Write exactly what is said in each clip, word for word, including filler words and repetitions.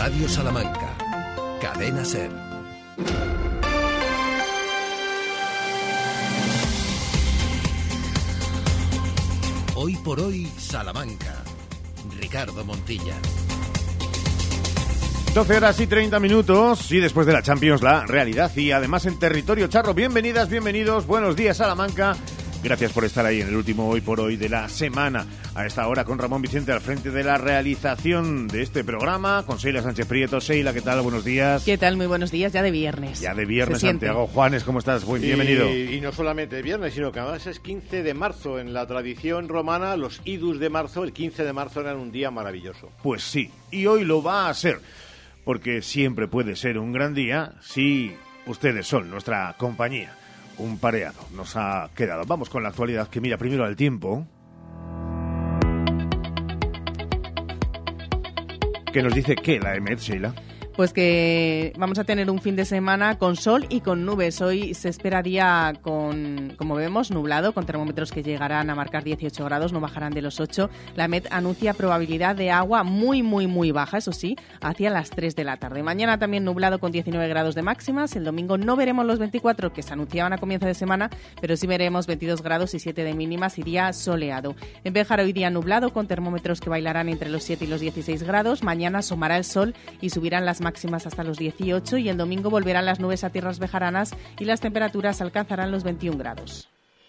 Radio Salamanca, Cadena Ser. Hoy por hoy, Salamanca. Ricardo Montilla. doce horas y treinta minutos y después de la Champions, la realidad y además en territorio charro. Bienvenidas, bienvenidos, buenos días Salamanca. Gracias por estar ahí en el último Hoy por Hoy de la semana. A esta hora con Ramón Vicente al frente de la realización de este programa, con Sheila Sánchez Prieto. Sheila, ¿qué tal? Buenos días. ¿Qué tal? Muy buenos días, ya de viernes. Ya de viernes, Santiago Juanes, ¿cómo estás? Muy bienvenido. Y, y no solamente de viernes, sino que además es quince de marzo. En la tradición romana, los idus de marzo, el quince de marzo eran un día maravilloso. Pues sí, y hoy lo va a ser, porque siempre puede ser un gran día si ustedes son nuestra compañía. Un pareado nos ha quedado. Vamos con la actualidad, que mira primero al tiempo, que nos dice que la EMET, Sheila. Pues que vamos a tener un fin de semana con sol y con nubes. Hoy se espera día con, como vemos, nublado, con termómetros que llegarán a marcar dieciocho grados, no bajarán de los ocho. La EMET anuncia probabilidad de agua muy, muy, muy baja, eso sí, hacia las tres de la tarde. Mañana también nublado con diecinueve grados de máximas. El domingo no veremos los veinticuatro que se anunciaban a comienzo de semana, pero sí veremos veintidós grados y siete de mínimas y día soleado. En Béjar hoy día nublado, con termómetros que bailarán entre los siete y los dieciséis grados. Mañana asomará el sol y subirán las máximas hasta los dieciocho y el domingo volverán las nubes a tierras bejaranas y las temperaturas alcanzarán los veintiún grados.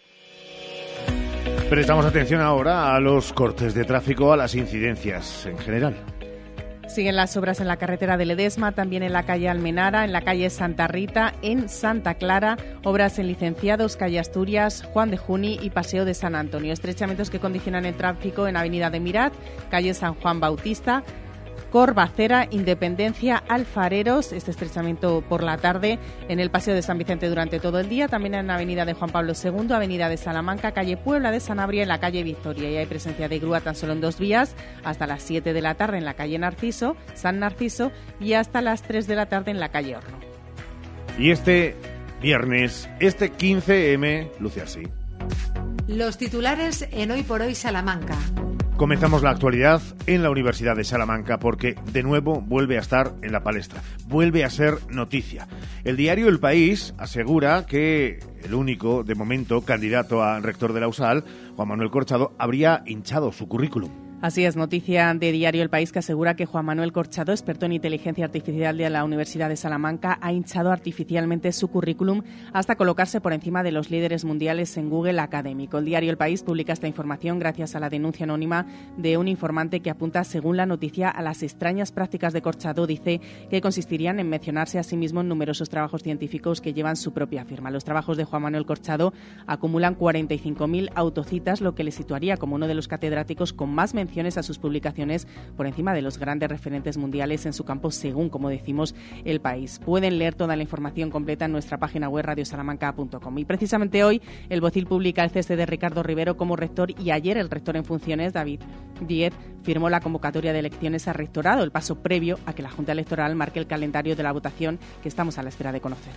Prestamos atención ahora a los cortes de tráfico, a las incidencias en general. Siguen las obras en la carretera de Ledesma, también en la calle Almenara, en la calle Santa Rita, en Santa Clara, obras en Licenciados, calle Asturias, Juan de Juni y Paseo de San Antonio. Estrechamientos que condicionan el tráfico en avenida de Mirat, calle San Juan Bautista, Corbacera, Independencia, Alfareros, este estrechamiento por la tarde en el Paseo de San Vicente durante todo el día, también en la avenida de Juan Pablo segundo, avenida de Salamanca, calle Puebla de Sanabria, en la calle Victoria. Y hay presencia de grúa tan solo en dos vías, hasta las siete de la tarde en la calle Narciso, San Narciso, y hasta las tres de la tarde en la calle Horno. Y este viernes, este quince eme, luce así. Los titulares en Hoy por Hoy Salamanca. Comenzamos la actualidad en la Universidad de Salamanca porque de nuevo vuelve a estar en la palestra, vuelve a ser noticia. El diario El País asegura que el único, de momento, candidato a rector de la U S A L, Juan Manuel Corchado, habría hinchado su currículum. Así es, noticia de Diario El País que asegura que Juan Manuel Corchado, experto en inteligencia artificial de la Universidad de Salamanca, ha hinchado artificialmente su currículum hasta colocarse por encima de los líderes mundiales en Google académico. El Diario El País publica esta información gracias a la denuncia anónima de un informante que apunta, según la noticia, a las extrañas prácticas de Corchado. Dice que consistirían en mencionarse a sí mismo en numerosos trabajos científicos que llevan su propia firma. Los trabajos de Juan Manuel Corchado acumulan cuarenta y cinco mil autocitas, lo que le situaría como uno de los catedráticos con más menciones a sus publicaciones por encima de los grandes referentes mundiales en su campo, según, como decimos, El País. Pueden leer toda la información completa en nuestra página web radio salamanca punto com. Y precisamente hoy el Bocil publica el cese de Ricardo Rivero como rector y ayer el rector en funciones, David Díez, firmó la convocatoria de elecciones a rectorado, el paso previo a que la Junta Electoral marque el calendario de la votación que estamos a la espera de conocer.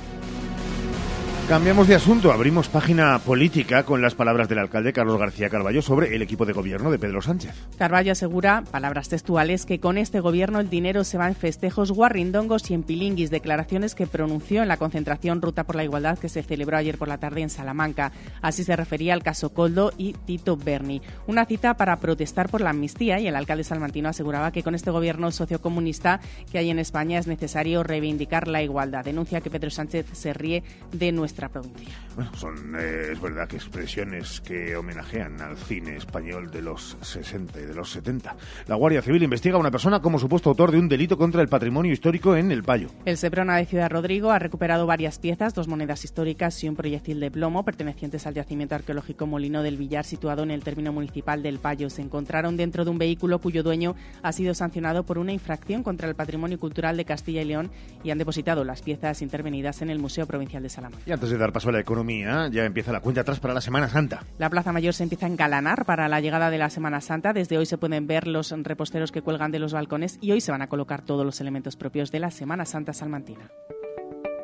Cambiamos de asunto, abrimos página política con las palabras del alcalde Carlos García Carballo sobre el equipo de gobierno de Pedro Sánchez. Carballo asegura, palabras textuales, que con este gobierno el dinero se va en festejos guarrindongos y en pilinguis, declaraciones que pronunció en la concentración Ruta por la Igualdad que se celebró ayer por la tarde en Salamanca. Así se refería al caso Koldo y Tito Berni. Una cita para protestar por la amnistía, y el alcalde salmantino aseguraba que con este gobierno sociocomunista que hay en España es necesario reivindicar la igualdad. Denuncia que Pedro Sánchez se ríe de nuestra provincia. Bueno, son, eh, es verdad que expresiones que homenajean al cine español de los sesenta y de los setenta. La Guardia Civil investiga a una persona como supuesto autor de un delito contra el patrimonio histórico en El Payo. El Seprona de Ciudad Rodrigo ha recuperado varias piezas, dos monedas históricas y un proyectil de plomo pertenecientes al yacimiento arqueológico Molino del Villar, situado en el término municipal del Payo. Se encontraron dentro de un vehículo cuyo dueño ha sido sancionado por una infracción contra el patrimonio cultural de Castilla y León y han depositado las piezas intervenidas en el Museo Provincial de Salamanca. Y antes de dar paso a la economía, ya empieza la cuenta atrás para la Semana Santa. La Plaza Mayor se empieza a engalanar para la llegada de la Semana Santa. Desde hoy se pueden ver los reposteros que cuelgan de los balcones y hoy se van a colocar todos los elementos propios de la Semana Santa salmantina.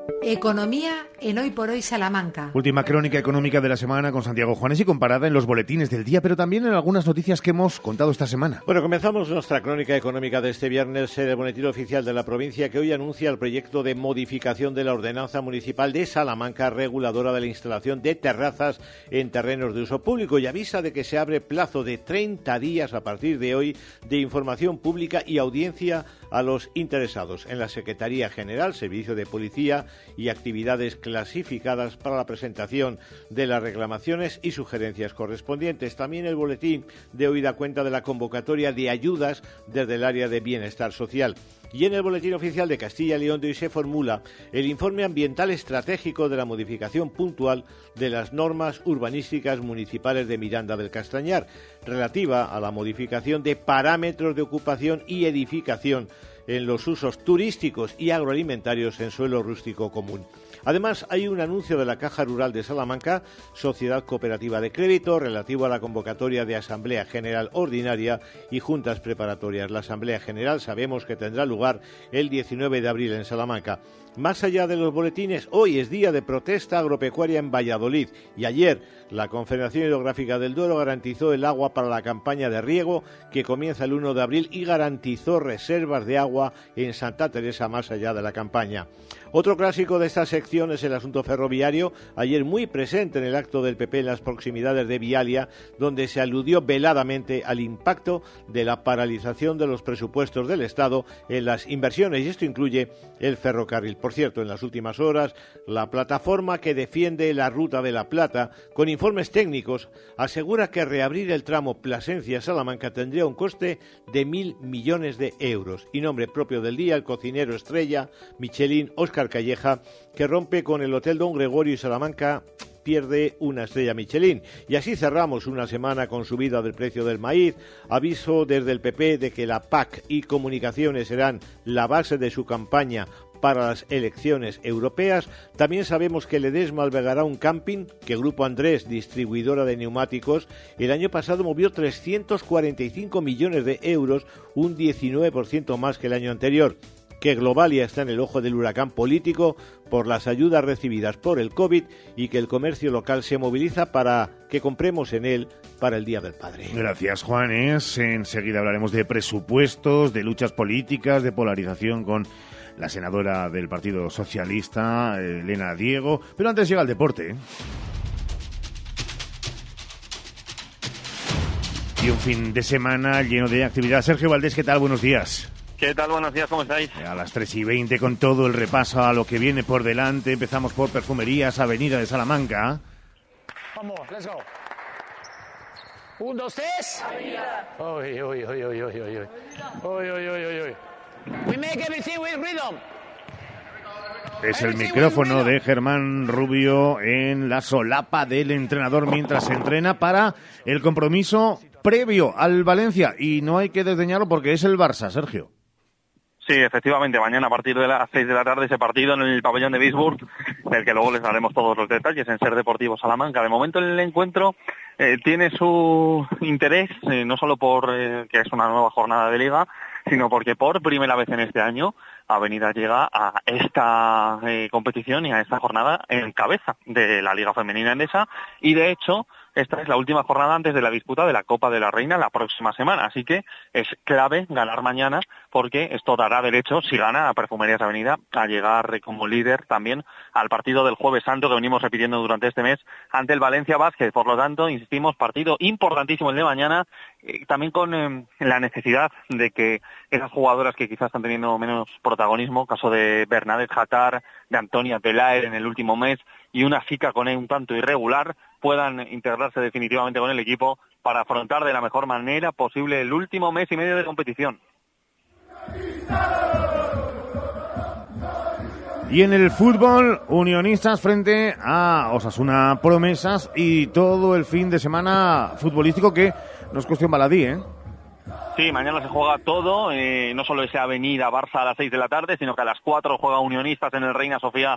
Economía en Hoy por Hoy Salamanca. Última crónica económica de la semana con Santiago Juanes y comparada en los boletines del día, pero también en algunas noticias que hemos contado esta semana. Bueno, comenzamos nuestra crónica económica de este viernes en el boletín oficial de la provincia, que hoy anuncia el proyecto de modificación de la ordenanza municipal de Salamanca, reguladora de la instalación de terrazas en terrenos de uso público, y avisa de que se abre plazo de treinta días a partir de hoy de información pública y audiencia a los interesados en la Secretaría General, Servicio de Policía y actividades clasificadas para la presentación de las reclamaciones y sugerencias correspondientes. También el boletín de hoy da cuenta de la convocatoria de ayudas desde el área de bienestar social. Y en el boletín oficial de Castilla y León de hoy se formula el informe ambiental estratégico de la modificación puntual de las normas urbanísticas municipales de Miranda del Castañar, relativa a la modificación de parámetros de ocupación y edificación en los usos turísticos y agroalimentarios en suelo rústico común. Además, hay un anuncio de la Caja Rural de Salamanca, Sociedad Cooperativa de Crédito, relativo a la convocatoria de Asamblea General Ordinaria y Juntas Preparatorias. La Asamblea General sabemos que tendrá lugar el diecinueve de abril en Salamanca. Más allá de los boletines, hoy es día de protesta agropecuaria en Valladolid y ayer la Confederación Hidrográfica del Duero garantizó el agua para la campaña de riego que comienza el uno de abril y garantizó reservas de agua en Santa Teresa más allá de la campaña. Otro clásico de esta sección es el asunto ferroviario, ayer muy presente en el acto del P P en las proximidades de Vialia, donde se aludió veladamente al impacto de la paralización de los presupuestos del Estado en las inversiones, y esto incluye el ferrocarril. Por cierto, en las últimas horas, la plataforma que defiende la Ruta de la Plata, con informes técnicos, asegura que reabrir el tramo Plasencia-Salamanca tendría un coste de mil millones de euros. Y nombre propio del día, el cocinero estrella Michelin Óscar Calleja, que rompe con el Hotel Don Gregorio y Salamanca pierde una estrella Michelin. Y así cerramos una semana con subida del precio del maíz, aviso desde el P P de que la P A C y comunicaciones serán la base de su campaña para las elecciones europeas. También sabemos que Ledesma albergará un camping que Grupo Andrés, distribuidora de neumáticos, el año pasado movió trescientos cuarenta y cinco millones de euros, un diecinueve por ciento más que el año anterior. Que Globalia está en el ojo del huracán político por las ayudas recibidas por el COVID y que el comercio local se moviliza para que compremos en él para el Día del Padre. Gracias, Juanes. Enseguida hablaremos de presupuestos, de luchas políticas, de polarización con la senadora del Partido Socialista, Elena Diego. Pero antes llega el deporte, ¿eh? Y un fin de semana lleno de actividad. Sergio Valdés, ¿qué tal? Buenos días. ¿Qué tal? Buenos días, ¿cómo estáis? A las tres y veinte con todo el repaso a lo que viene por delante. Empezamos por Perfumerías, Avenida de Salamanca. Vamos, let's go. Un, dos, tres. Uy, uy, uy, uy, uy, uy, uy. Uy, uy, uy, uy, uy. We make everything with rhythm. Es el micrófono de Germán Rubio en la solapa del entrenador mientras se entrena para el compromiso previo al Valencia. Y no hay que desdeñarlo porque es el Barça, Sergio. Sí, efectivamente, mañana a partir de las seis de la tarde ese partido en el pabellón de Bisburg, del que luego les daremos todos los detalles en Ser Deportivo Salamanca. De momento el encuentro eh, tiene su interés, eh, no solo por eh, que es una nueva jornada de liga, sino porque por primera vez en este año Avenida llega a esta eh, competición y a esta jornada en cabeza de la Liga Femenina Endesa, y de hecho esta es la última jornada antes de la disputa de la Copa de la Reina la próxima semana, así que es clave ganar mañana porque esto dará derecho, si gana a Perfumerías Avenida, a llegar como líder también al partido del Jueves Santo que venimos repitiendo durante este mes ante el Valencia Basket. Por lo tanto, insistimos, partido importantísimo el de mañana, eh, también con eh, la necesidad de que esas jugadoras que quizás están teniendo menos protagonismo, caso de Bernadette Jatar, de Antonia Pelaer en el último mes y una Fica con un tanto irregular, puedan integrarse definitivamente con el equipo para afrontar de la mejor manera posible el último mes y medio de competición. Y en el fútbol, Unionistas frente a Osasuna Promesas y todo el fin de semana futbolístico que no es cuestión baladí, ¿eh? Sí, mañana se juega todo, eh, no solo ese Avenida Barça a las seis de la tarde, sino que a las cuatro juega Unionistas en el Reina Sofía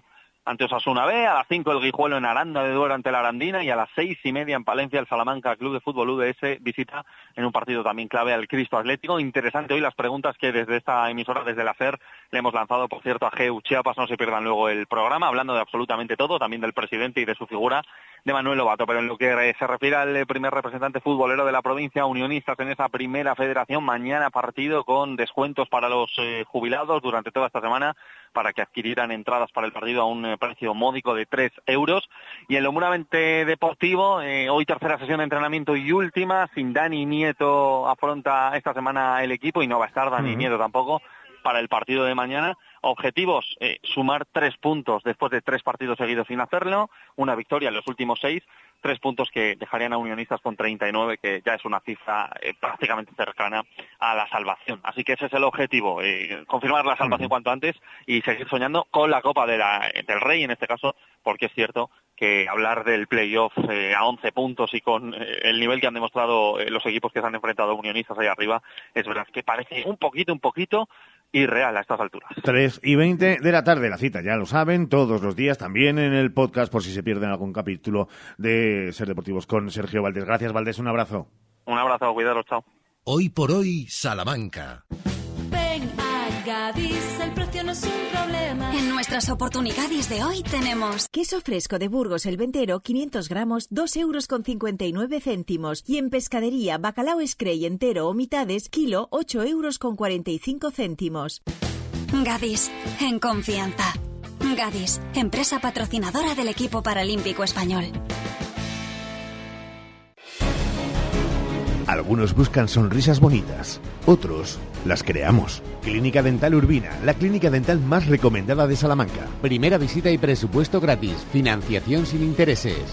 ante Osasuna B, a las cinco el Guijuelo en Aranda de Duero ante la Arandina y a las seis y media en Palencia el Salamanca Club de Fútbol U D S visita en un partido también clave al Cristo Atlético. Interesante hoy las preguntas que desde esta emisora, desde la SER, le hemos lanzado, por cierto, a G E U Chiapas, no se pierdan luego el programa, hablando de absolutamente todo, también del presidente y de su figura, de Manuel Lobato. Pero en lo que se refiere al primer representante futbolero de la provincia, Unionistas en esa primera federación, mañana partido con descuentos para los eh, jubilados durante toda esta semana, para que adquirieran entradas para el partido a un eh, precio módico de tres euros. Y en lo puramente deportivo, eh, hoy tercera sesión de entrenamiento y última, sin Dani Nieto afronta esta semana el equipo, y no va a estar Dani uh-huh. Nieto tampoco para el partido de mañana. Objetivos, eh, sumar tres puntos después de tres partidos seguidos sin hacerlo, una victoria en los últimos seis, tres puntos que dejarían a Unionistas con treinta y nueve, que ya es una cifra eh, prácticamente cercana a la salvación. Así que ese es el objetivo, eh, confirmar la salvación cuanto antes y seguir soñando con la Copa de la, del Rey, en este caso, porque es cierto que hablar del playoff eh, a once puntos y con eh, el nivel que han demostrado eh, los equipos que se han enfrentado a Unionistas ahí arriba, es verdad que parece un poquito, un poquito irreal a estas alturas. tres y veinte de la tarde, la cita, ya lo saben, todos los días, también en el podcast, por si se pierden algún capítulo de Ser Deportivos con Sergio Valdés. Gracias, Valdés, un abrazo. Un abrazo, cuidaros, chao. Hoy por hoy, Salamanca. Ven a Gadis, el precio no es un problema. En nuestras oportunidades de hoy tenemos queso fresco de Burgos el Ventero, quinientos gramos, dos euros con cincuenta y nueve céntimos. Y en pescadería, bacalao Scray entero o mitades, kilo, ocho euros con cuarenta y cinco céntimos. Gadis, en confianza. Gadis, empresa patrocinadora del equipo paralímpico español. Algunos buscan sonrisas bonitas, otros las creamos. Clínica Dental Urbina, la clínica dental más recomendada de Salamanca. Primera visita y presupuesto gratis, financiación sin intereses.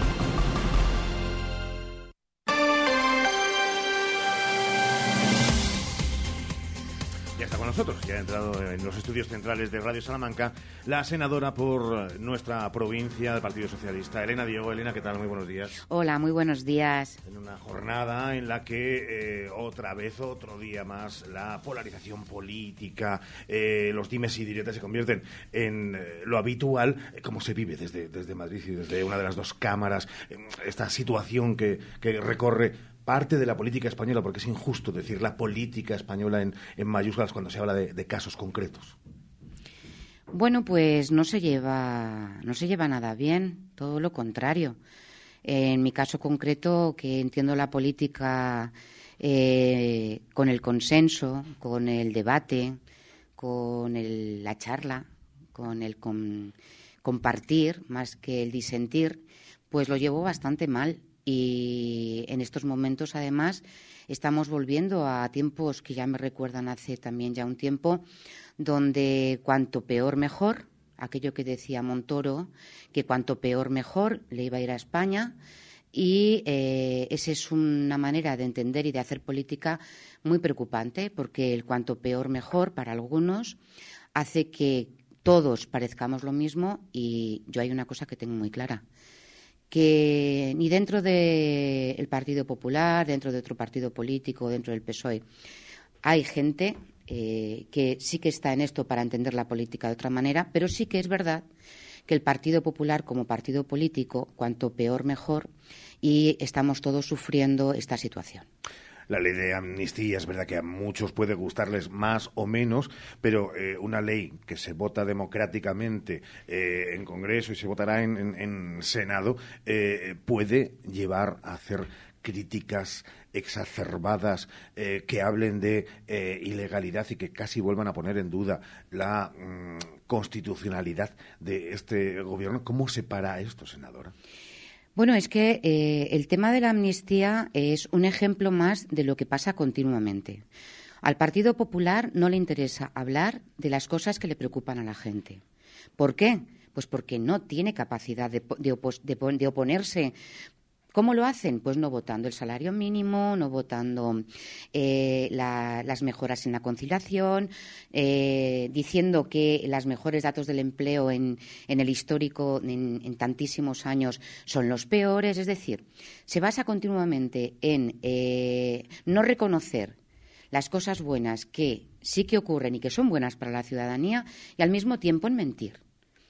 Nosotros, ya ha entrado en los estudios centrales de Radio Salamanca, la senadora por nuestra provincia del Partido Socialista, Elena Diego. Elena, ¿qué tal? Muy buenos días. Hola, muy buenos días. En una jornada en la que eh, otra vez, otro día más, la polarización política, eh, los dimes y diretes se convierten en eh, lo habitual. ¿Cómo se vive desde, desde Madrid y desde una de las dos cámaras eh, esta situación que, que recorre parte de la política española, porque es injusto decir la política española en, en mayúsculas cuando se habla de, de casos concretos? Bueno, pues no se lleva, no se lleva nada bien, todo lo contrario. En mi caso concreto, que entiendo la política eh, con el consenso, con el debate, con el, la charla, con el com, compartir más que el disentir, pues lo llevo bastante mal. Y en estos momentos, además, estamos volviendo a tiempos que ya me recuerdan hace también ya un tiempo, donde cuanto peor mejor, aquello que decía Montoro, que cuanto peor mejor le iba a ir a España, y eh, esa es una manera de entender y de hacer política muy preocupante, porque el cuanto peor mejor para algunos hace que todos parezcamos lo mismo, y yo hay una cosa que tengo muy clara, que ni dentro del Partido Popular, dentro de otro partido político, dentro del P S O E, hay gente eh, que sí que está en esto para entender la política de otra manera, pero sí que es verdad que el Partido Popular como partido político, cuanto peor mejor, y estamos todos sufriendo esta situación. La ley de amnistía, es verdad que a muchos puede gustarles más o menos, pero eh, una ley que se vota democráticamente eh, en Congreso y se votará en, en, en Senado eh, puede llevar a hacer críticas exacerbadas eh, que hablen de eh, ilegalidad y que casi vuelvan a poner en duda la mm, constitucionalidad de este gobierno. ¿Cómo se para esto, senadora? Bueno, es que eh, el tema de la amnistía es un ejemplo más de lo que pasa continuamente. Al Partido Popular no le interesa hablar de las cosas que le preocupan a la gente. ¿Por qué? Pues porque no tiene capacidad de, de, opos, de, de oponerse. ¿Cómo lo hacen? Pues no votando el salario mínimo, no votando eh, la, las mejoras en la conciliación, eh, diciendo que los mejores datos del empleo en, en el histórico, en, en tantísimos años, son los peores. Es decir, se basa continuamente en eh, no reconocer las cosas buenas que sí que ocurren y que son buenas para la ciudadanía, y al mismo tiempo en mentir.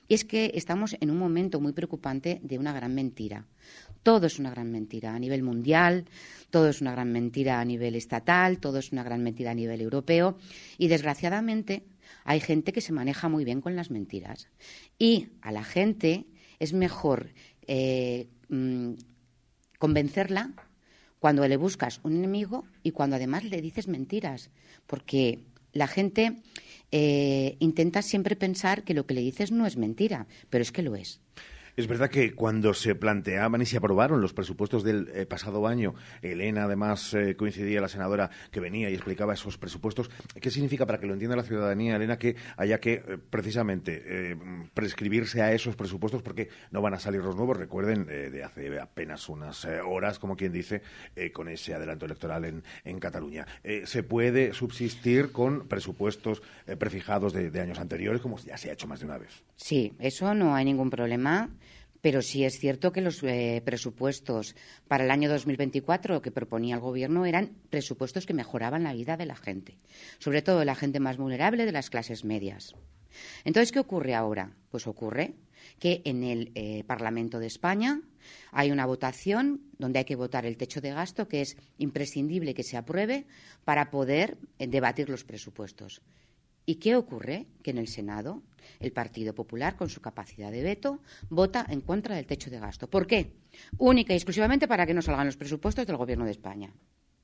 Y es que estamos en un momento muy preocupante de una gran mentira. Todo es una gran mentira a nivel mundial, todo es una gran mentira a nivel estatal, todo es una gran mentira a nivel europeo y, desgraciadamente, hay gente que se maneja muy bien con las mentiras. Y a la gente es mejor eh, mmm, convencerla cuando le buscas un enemigo y cuando además le dices mentiras, porque la gente eh, intenta siempre pensar que lo que le dices no es mentira, pero es que lo es. Es verdad que cuando se planteaban y se aprobaron los presupuestos del eh, pasado año, Elena, además, eh, coincidía, la senadora que venía y explicaba esos presupuestos. ¿Qué significa, para que lo entienda la ciudadanía, Elena, que haya que, eh, precisamente, eh, prescribirse a esos presupuestos porque no van a salir los nuevos? Recuerden, eh, de hace apenas unas eh, horas, como quien dice, eh, con ese adelanto electoral en, en Cataluña. Eh, ¿Se puede subsistir con presupuestos eh, prefijados de, de años anteriores, como ya se ha hecho más de una vez? Sí, eso no hay ningún problema. Pero sí es cierto que los eh, presupuestos para el año dos mil veinticuatro que proponía el Gobierno eran presupuestos que mejoraban la vida de la gente, sobre todo de la gente más vulnerable, de las clases medias. Entonces, ¿qué ocurre ahora? Pues ocurre que en el eh, Parlamento de España hay una votación donde hay que votar el techo de gasto, que es imprescindible que se apruebe para poder eh, debatir los presupuestos. ¿Y qué ocurre? Que en el Senado el Partido Popular, con su capacidad de veto, vota en contra del techo de gasto. ¿Por qué? Única y exclusivamente para que no salgan los presupuestos del Gobierno de España.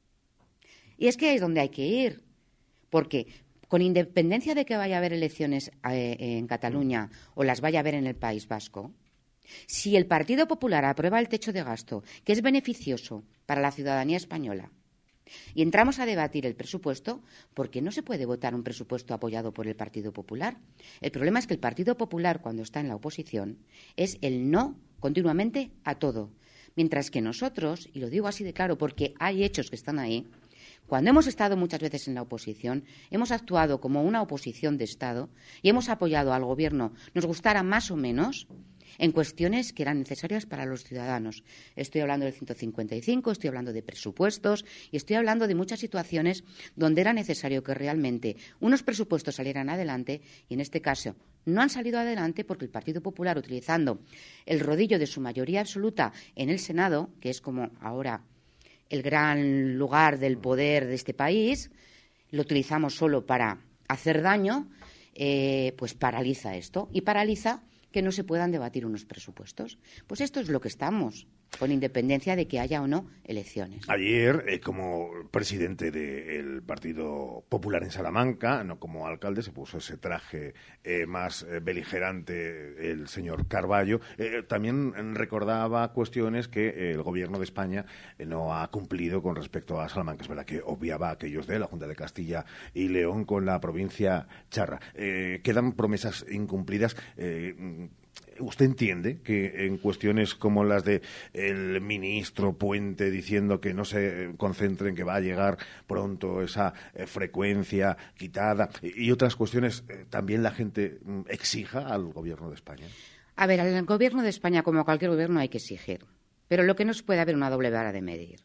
Y es que ahí es donde hay que ir, porque con independencia de que vaya a haber elecciones eh, en Cataluña o las vaya a haber en el País Vasco, si el Partido Popular aprueba el techo de gasto, que es beneficioso para la ciudadanía española, y entramos a debatir el presupuesto, porque no se puede votar un presupuesto apoyado por el Partido Popular. El problema es que el Partido Popular, cuando está en la oposición, es el no continuamente a todo. Mientras que nosotros, y lo digo así de claro porque hay hechos que están ahí, cuando hemos estado muchas veces en la oposición, hemos actuado como una oposición de Estado y hemos apoyado al Gobierno, nos gustara más o menos, en cuestiones que eran necesarias para los ciudadanos. Estoy hablando del ciento cincuenta y cinco, estoy hablando de presupuestos y estoy hablando de muchas situaciones donde era necesario que realmente unos presupuestos salieran adelante y, en este caso, no han salido adelante porque el Partido Popular, utilizando el rodillo de su mayoría absoluta en el Senado, que es como ahora el gran lugar del poder de este país, lo utilizamos solo para hacer daño, eh, pues paraliza esto y paraliza que no se puedan debatir unos presupuestos. Pues esto es lo que estamos, con independencia de que haya o no elecciones. Ayer, eh, como presidente del Partido Popular en Salamanca, no como alcalde, se puso ese traje eh, más eh, beligerante el señor Carballo. Eh, también recordaba cuestiones que eh, el Gobierno de España eh, no ha cumplido con respecto a Salamanca. Es verdad que obviaba aquellos de la Junta de Castilla y León con la provincia charra. Eh, quedan promesas incumplidas. Eh, ¿Usted entiende que en cuestiones como las de el ministro Puente diciendo que no se concentren, que va a llegar pronto esa eh, frecuencia quitada y otras cuestiones, eh, también la gente mm, exija al Gobierno de España? A ver, al Gobierno de España, como a cualquier gobierno, hay que exigir. Pero lo que no se puede haber una doble vara de medir.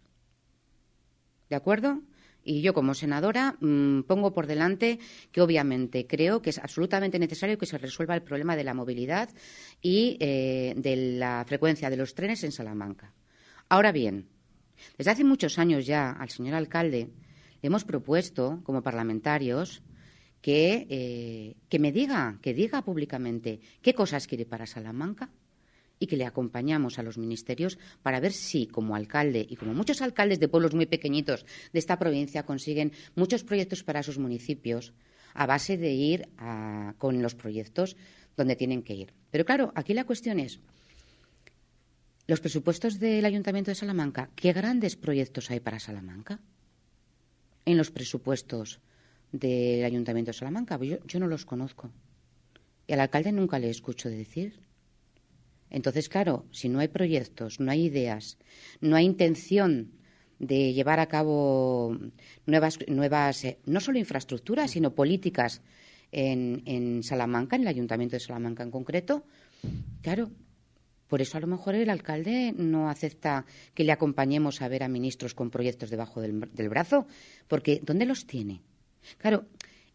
¿De acuerdo? Y yo, como senadora, mmm, pongo por delante que, obviamente, creo que es absolutamente necesario que se resuelva el problema de la movilidad y eh, de la frecuencia de los trenes en Salamanca. Ahora bien, desde hace muchos años ya al señor alcalde le hemos propuesto, como parlamentarios, que, eh, que me diga, que diga públicamente qué cosas quiere para Salamanca y que le acompañamos a los ministerios para ver si, como alcalde y como muchos alcaldes de pueblos muy pequeñitos de esta provincia, consiguen muchos proyectos para sus municipios a base de ir a, con los proyectos donde tienen que ir. Pero claro, aquí la cuestión es, los presupuestos del Ayuntamiento de Salamanca, ¿qué grandes proyectos hay para Salamanca? En los presupuestos del Ayuntamiento de Salamanca, yo, yo no los conozco. Y al alcalde nunca le escucho decir. Entonces, claro, si no hay proyectos, no hay ideas, no hay intención de llevar a cabo nuevas, nuevas eh, no solo infraestructuras, sino políticas en, en Salamanca, en el Ayuntamiento de Salamanca en concreto, claro, por eso a lo mejor el alcalde no acepta que le acompañemos a ver a ministros con proyectos debajo del, del brazo, porque ¿dónde los tiene? Claro,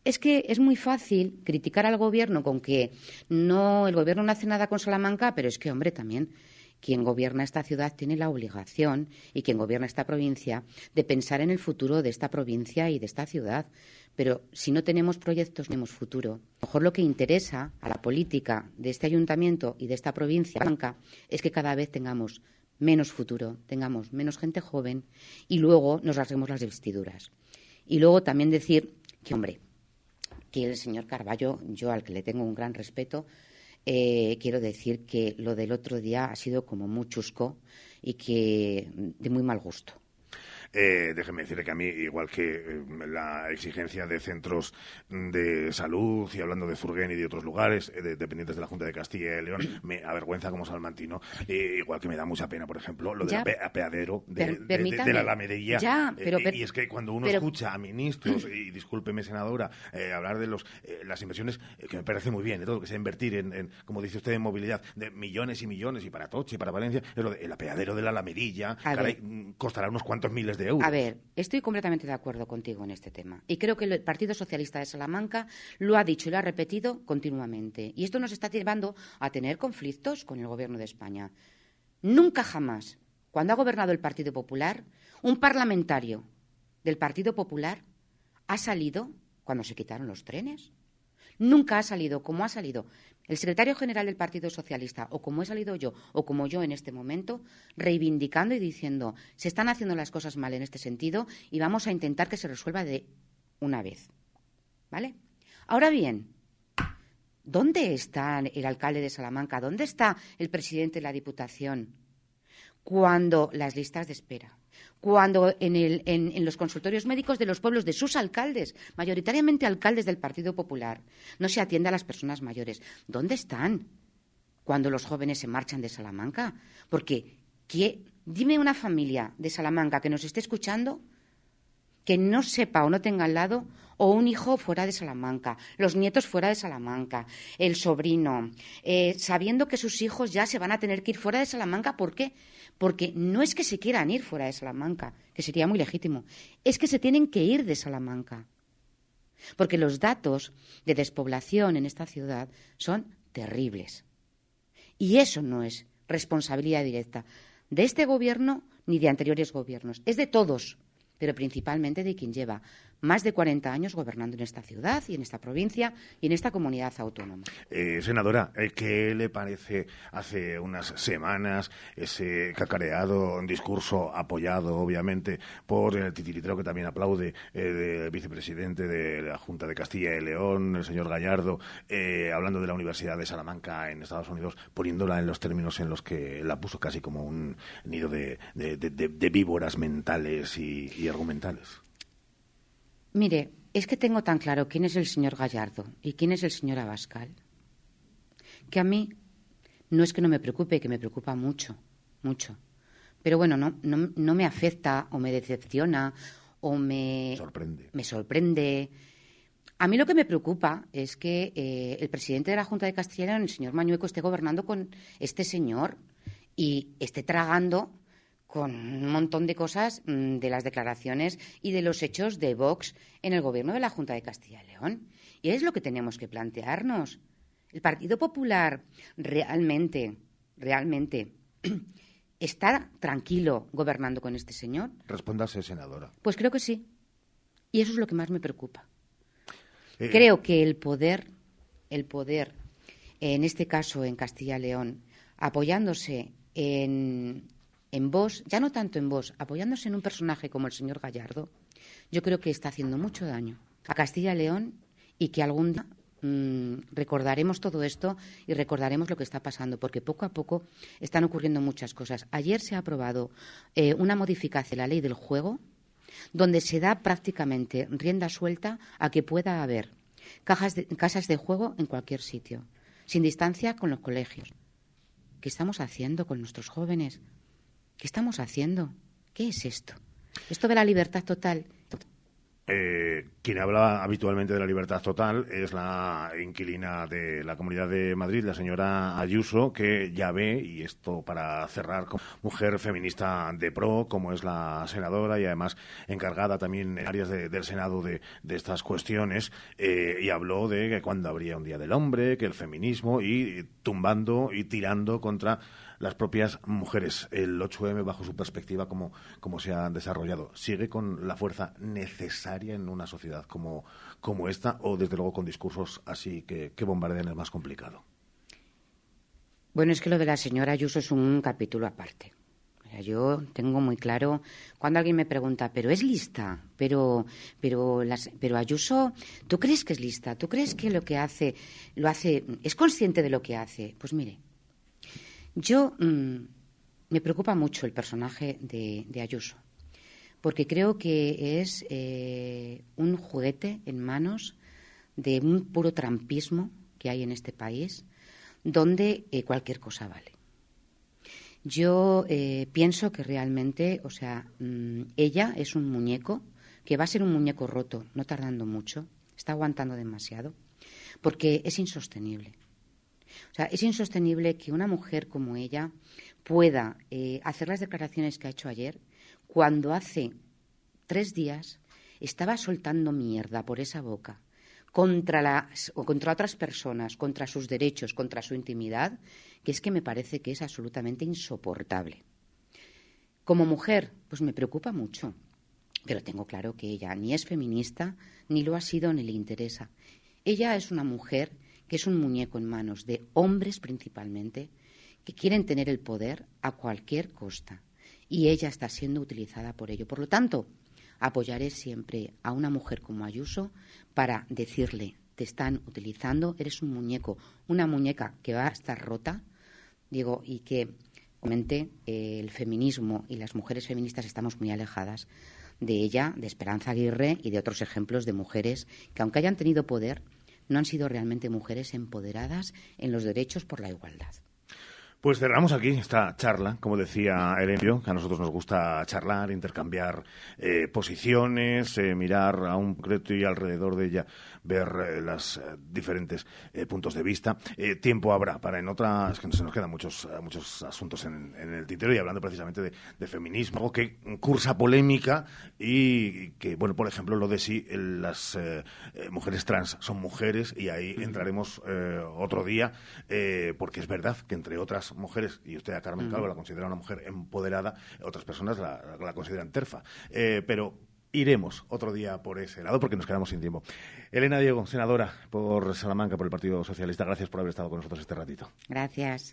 es que es muy fácil criticar al Gobierno con que no, el Gobierno no hace nada con Salamanca, pero es que, hombre, también quien gobierna esta ciudad tiene la obligación, y quien gobierna esta provincia, de pensar en el futuro de esta provincia y de esta ciudad. Pero si no tenemos proyectos, no tenemos futuro. A lo mejor lo que interesa a la política de este ayuntamiento y de esta provincia es que cada vez tengamos menos futuro, tengamos menos gente joven y luego nos rasguemos las vestiduras. Y luego también decir que, hombre, que el señor Carballo, yo al que le tengo un gran respeto, eh, quiero decir que lo del otro día ha sido como muy chusco y que de muy mal gusto. Eh, déjeme decirle que a mí, igual que eh, la exigencia de centros de salud, y hablando de Zurguén y de otros lugares eh, de, dependientes de la Junta de Castilla y León, me avergüenza como salmantino, eh, igual que me da mucha pena, por ejemplo, lo del ape apeadero de, per, de, de, de la Alamedeía. Ya, pero, eh, per, y es que cuando uno pero, escucha a ministros, y discúlpeme, senadora, eh, hablar de los eh, las inversiones, eh, que me parece muy bien, de todo lo que sea invertir en, en, como dice usted, en movilidad, de millones y millones, y para Toche, y para Valencia, es lo de, el apeadero de la Alamedilla, caray, costará unos cuantos miles de euros. A ver, estoy completamente de acuerdo contigo en este tema. Y creo que el Partido Socialista de Salamanca lo ha dicho y lo ha repetido continuamente. Y esto nos está llevando a tener conflictos con el Gobierno de España. Nunca jamás, cuando ha gobernado el Partido Popular, un parlamentario del Partido Popular ha salido cuando se quitaron los trenes. Nunca ha salido como ha salido el secretario general del Partido Socialista, o como he salido yo, o como yo en este momento, reivindicando y diciendo se están haciendo las cosas mal en este sentido y vamos a intentar que se resuelva de una vez. ¿Vale? Ahora bien, ¿dónde está el alcalde de Salamanca? ¿Dónde está el presidente de la Diputación? Cuando las listas de espera, cuando en, el, en, en los consultorios médicos de los pueblos de sus alcaldes, mayoritariamente alcaldes del Partido Popular, no se atiende a las personas mayores. ¿Dónde están cuando los jóvenes se marchan de Salamanca? Porque, ¿qué? Dime una familia de Salamanca que nos esté escuchando que no sepa o no tenga al lado o un hijo fuera de Salamanca, los nietos fuera de Salamanca, el sobrino, eh, sabiendo que sus hijos ya se van a tener que ir fuera de Salamanca. ¿Por qué? Porque no es que se quieran ir fuera de Salamanca, que sería muy legítimo, es que se tienen que ir de Salamanca. Porque los datos de despoblación en esta ciudad son terribles. Y eso no es responsabilidad directa de este gobierno ni de anteriores gobiernos, es de todos, pero principalmente de quien lleva más de cuarenta años gobernando en esta ciudad y en esta provincia y en esta comunidad autónoma. Eh, senadora, ¿qué le parece hace unas semanas ese cacareado discurso apoyado, obviamente, por el titiritero que también aplaude eh, del vicepresidente de la Junta de Castilla y León, el señor Gallardo, eh, hablando de la Universidad de Salamanca en Estados Unidos, poniéndola en los términos en los que la puso, casi como un nido de, de, de, de, de víboras mentales y, y argumentales? Mire, es que tengo tan claro quién es el señor Gallardo y quién es el señor Abascal, que a mí no es que no me preocupe, que me preocupa mucho, mucho. Pero bueno, no, no, no me afecta o me decepciona o me sorprende. me sorprende. A mí lo que me preocupa es que eh, el presidente de la Junta de Castilla y León, el señor Mañueco, esté gobernando con este señor y esté tragando con un montón de cosas mmm, de las declaraciones y de los hechos de Vox en el gobierno de la Junta de Castilla y León. Y es lo que tenemos que plantearnos. ¿El Partido Popular realmente, realmente está tranquilo gobernando con este señor? Respóndase, senadora. Pues creo que sí. Y eso es lo que más me preocupa. Eh... Creo que el poder, el poder, en este caso en Castilla y León, apoyándose en... en Vox, ya no tanto en Vox, apoyándose en un personaje como el señor Gallardo, yo creo que está haciendo mucho daño a Castilla y León y que algún día mmm, recordaremos todo esto y recordaremos lo que está pasando, porque poco a poco están ocurriendo muchas cosas. Ayer se ha aprobado eh, una modificación de la ley del juego donde se da prácticamente rienda suelta a que pueda haber cajas de, casas de juego en cualquier sitio, sin distancia con los colegios. ¿Qué estamos haciendo con nuestros jóvenes? ¿Qué estamos haciendo? ¿Qué es esto? Esto de la libertad total. Eh, quien habla habitualmente de la libertad total es la inquilina de la Comunidad de Madrid, la señora Ayuso, que ya ve, y esto para cerrar, como mujer feminista de pro, como es la senadora y además encargada también en áreas de, del Senado de, de estas cuestiones, eh, y habló de que cuando habría un Día del Hombre, que el feminismo, y tumbando y tirando contra las propias mujeres. El ocho eme, bajo su perspectiva, como, como se ha desarrollado, ¿sigue con la fuerza necesaria en una sociedad como, como esta, o desde luego con discursos así que, que bombardean es más complicado? Bueno, es que lo de la señora Ayuso es un capítulo aparte. O sea, yo tengo muy claro, cuando alguien me pregunta, ¿pero es lista? Pero, pero, las, pero Ayuso, ¿tú crees que es lista? ¿Tú crees que lo que hace, lo hace, es consciente de lo que hace? Pues mire, Yo mmm, me preocupa mucho el personaje de, de Ayuso, porque creo que es eh, un juguete en manos de un puro trampismo que hay en este país, donde eh, cualquier cosa vale. Yo eh, pienso que realmente, o sea, mmm, ella es un muñeco, que va a ser un muñeco roto, no tardando mucho, está aguantando demasiado, porque es insostenible. O sea, es insostenible que una mujer como ella pueda eh, hacer las declaraciones que ha hecho ayer, cuando hace tres días estaba soltando mierda por esa boca contra las, o contra otras personas, contra sus derechos, contra su intimidad, que es que me parece que es absolutamente insoportable. Como mujer, pues me preocupa mucho, pero tengo claro que ella ni es feminista, ni lo ha sido, ni le interesa. Ella es una mujer que es un muñeco en manos de hombres principalmente, que quieren tener el poder a cualquier costa. Y ella está siendo utilizada por ello. Por lo tanto, apoyaré siempre a una mujer como Ayuso para decirle, te están utilizando, eres un muñeco, una muñeca que va a estar rota, digo, y que, obviamente, eh, el feminismo y las mujeres feministas estamos muy alejadas de ella, de Esperanza Aguirre y de otros ejemplos de mujeres que, aunque hayan tenido poder, no han sido realmente mujeres empoderadas en los derechos por la igualdad. Pues cerramos aquí esta charla, como decía Elenio, que a nosotros nos gusta charlar, intercambiar eh, posiciones, eh, mirar a un concreto y alrededor de ella ver eh, los eh, diferentes eh, puntos de vista. Eh, tiempo habrá para en otras, es que se nos quedan muchos, muchos asuntos en, en el tintero, y hablando precisamente de, de feminismo, algo que cursa polémica y que, bueno, por ejemplo, lo de si las eh, eh, mujeres trans son mujeres, y ahí entraremos eh, otro día, eh, porque es verdad que entre otras mujeres, y usted a Carmen Calvo la considera una mujer empoderada, otras personas la, la consideran terfa, eh, pero iremos otro día por ese lado porque nos quedamos sin tiempo. Elena Diego, senadora por Salamanca, por el Partido Socialista, gracias por haber estado con nosotros este ratito. Gracias.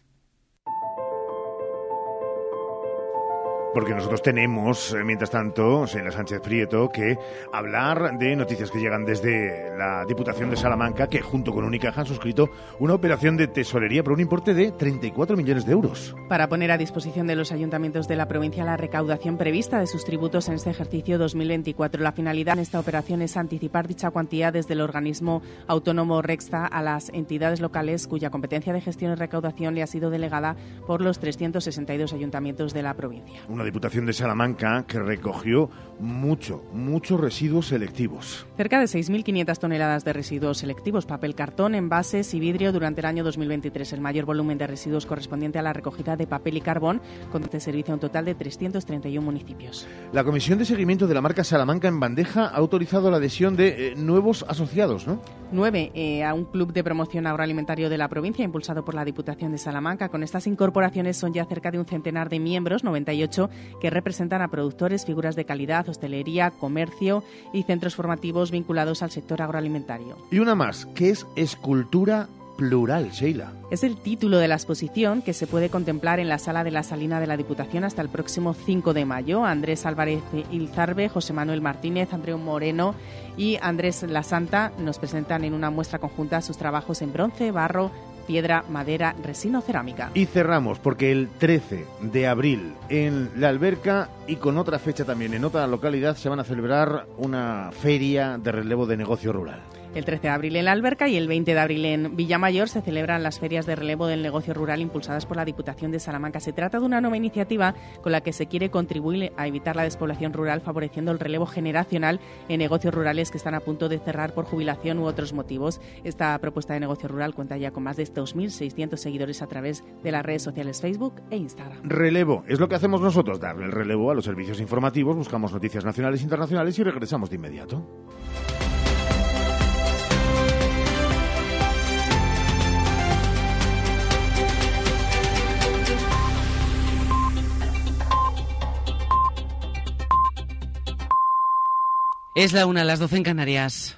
Porque nosotros tenemos, mientras tanto, Sheila Sánchez Prieto, que hablar de noticias que llegan desde la Diputación de Salamanca, que junto con Unicaja han suscrito una operación de tesorería por un importe de treinta y cuatro millones de euros. Para poner a disposición de los ayuntamientos de la provincia la recaudación prevista de sus tributos en este ejercicio dos mil veinticuatro. La finalidad en esta operación es anticipar dicha cuantía desde el organismo autónomo Rexta a las entidades locales cuya competencia de gestión y recaudación le ha sido delegada por los trescientos sesenta y dos ayuntamientos de la provincia. Una Diputación de Salamanca que recogió mucho, muchos residuos selectivos. Cerca de seis mil quinientas toneladas de residuos selectivos, papel, cartón, envases y vidrio durante el año dos mil veintitrés. El mayor volumen de residuos correspondiente a la recogida de papel y carbón, con este servicio a un total de trescientos treinta y uno municipios. La Comisión de Seguimiento de la marca Salamanca en bandeja ha autorizado la adhesión de eh, nuevos asociados, ¿no? Nueve, eh, a un club de promoción agroalimentario de la provincia impulsado por la Diputación de Salamanca. Con estas incorporaciones son ya cerca de un centenar de miembros, noventa y ocho, que representan a productores, figuras de calidad, hostelería, comercio y centros formativos vinculados al sector agroalimentario. Y una más, que es escultura plural, Sheila. Es el título de la exposición que se puede contemplar en la Sala de la Salina de la Diputación hasta el próximo cinco de mayo. Andrés Álvarez Ilzarbe, José Manuel Martínez, Andreu Moreno y Andrés La Santa nos presentan en una muestra conjunta sus trabajos en bronce, barro, piedra, madera, resina o cerámica. Y cerramos porque el trece de abril en La Alberca, y con otra fecha también en otra localidad, se van a celebrar una feria de relevo de negocio rural. El trece de abril en La Alberca y el veinte de abril en Villamayor se celebran las ferias de relevo del negocio rural impulsadas por la Diputación de Salamanca. Se trata de una nueva iniciativa con la que se quiere contribuir a evitar la despoblación rural, favoreciendo el relevo generacional en negocios rurales que están a punto de cerrar por jubilación u otros motivos. Esta propuesta de negocio rural cuenta ya con más de dos mil seiscientos seguidores a través de las redes sociales Facebook e Instagram. Relevo es lo que hacemos nosotros, darle el relevo a los servicios informativos, buscamos noticias nacionales e internacionales y regresamos de inmediato. Es la una, las doce en Canarias.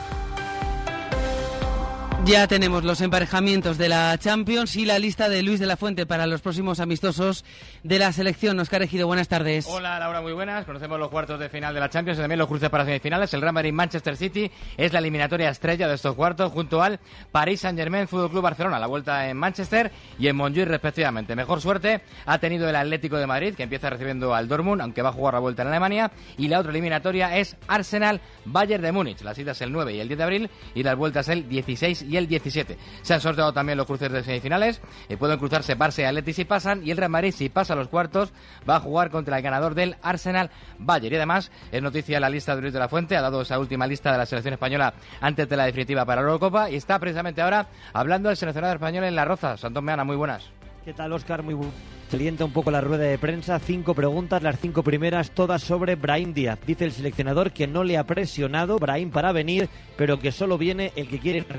Ya tenemos los emparejamientos de la Champions y la lista de Luis de la Fuente para los próximos amistosos de la selección. Óscar Ejido, buenas tardes. Hola, Laura, muy buenas. Conocemos los cuartos de final de la Champions y también los cruces para semifinales. El Real Madrid-Manchester City es la eliminatoria estrella de estos cuartos, junto al Paris Saint-Germain Fútbol Club Barcelona. La vuelta en Manchester y en Montjuïc, respectivamente. Mejor suerte ha tenido el Atlético de Madrid, que empieza recibiendo al Dortmund, aunque va a jugar la vuelta en Alemania. Y la otra eliminatoria es Arsenal-Bayern de Múnich. La cita es el nueve y el diez de abril y las vueltas el dieciséis y el diecisiete. Se han sorteado también los cruces de semifinales. Eh, pueden cruzarse Barça y Atleti si pasan, y el Real Madrid, si pasa a los cuartos, va a jugar contra el ganador del Arsenal-Bayern. Y además es noticia la lista de Luis de la Fuente. Ha dado esa última lista de la selección española antes de la definitiva para la Eurocopa, y está precisamente ahora hablando el seleccionador español en La Rozas. Antón Meana, muy buenas. ¿Qué tal, Óscar? Muy bu- Calienta un poco la rueda de prensa. Cinco preguntas, las cinco primeras todas sobre Brahim Díaz. Dice el seleccionador que no le ha presionado Brahim para venir, pero que solo viene el que quiere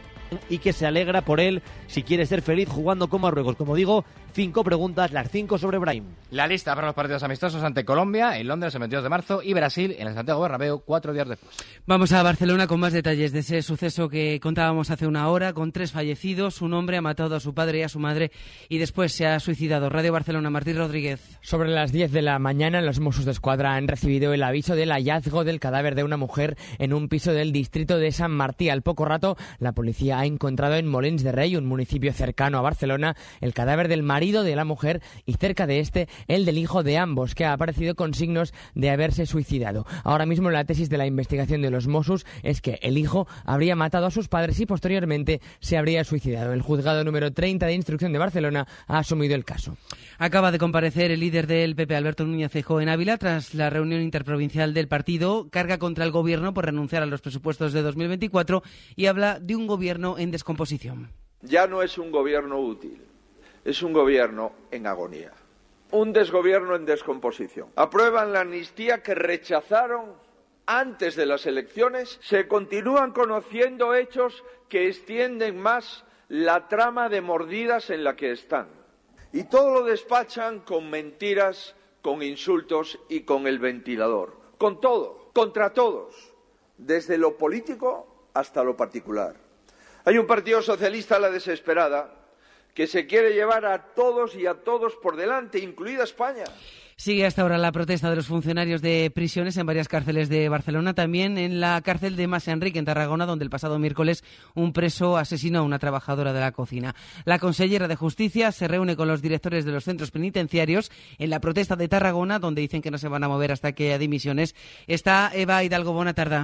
y que se alegra por él si quiere ser feliz jugando con Marruecos. Como digo, cinco preguntas, las cinco sobre Brahim. La lista para los partidos amistosos ante Colombia en Londres el veintidós de marzo y Brasil en el Santiago Bernabéu cuatro días después. Vamos a Barcelona con más detalles de ese suceso que contábamos hace una hora, con tres fallecidos. Un hombre ha matado a su padre y a su madre y después se ha suicidado. Radio Barcelona, Martín Rodríguez. Sobre las diez de la mañana, los Mossos d'Esquadra han recibido el aviso del hallazgo del cadáver de una mujer en un piso del distrito de Sant Martí. Al poco rato, la policía ha encontrado en Molins de Rei, un municipio cercano a Barcelona, el cadáver del marido de la mujer y cerca de este el del hijo de ambos, que ha aparecido con signos de haberse suicidado. Ahora mismo la tesis de la investigación de los Mossos es que el hijo habría matado a sus padres y posteriormente se habría suicidado. El juzgado número treinta de instrucción de Barcelona ha asumido el caso. Acaba de comparecer el líder del P P, Alberto Núñez Feijóo, en Ávila tras la reunión interprovincial del partido. Carga contra el gobierno por renunciar a los presupuestos de dos mil veinticuatro y habla de un gobierno en descomposición. Ya no es un gobierno útil, es un gobierno en agonía, un desgobierno en descomposición. Aprueban la amnistía que rechazaron antes de las elecciones. Se continúan conociendo hechos que extienden más la trama de mordidas en la que están. Y todo lo despachan con mentiras, con insultos y con el ventilador. Con todo, contra todos, desde lo político hasta lo particular. Hay un partido socialista a la desesperada que se quiere llevar a todos y a todos por delante, incluida España. Sigue hasta ahora la protesta de los funcionarios de prisiones en varias cárceles de Barcelona, también en la cárcel de Mas Enric, en Tarragona, donde el pasado miércoles un preso asesinó a una trabajadora de la cocina. La consellera de Justicia se reúne con los directores de los centros penitenciarios en la protesta de Tarragona, donde dicen que no se van a mover hasta que haya dimisiones. Está Eva Hidalgo, buena tarde.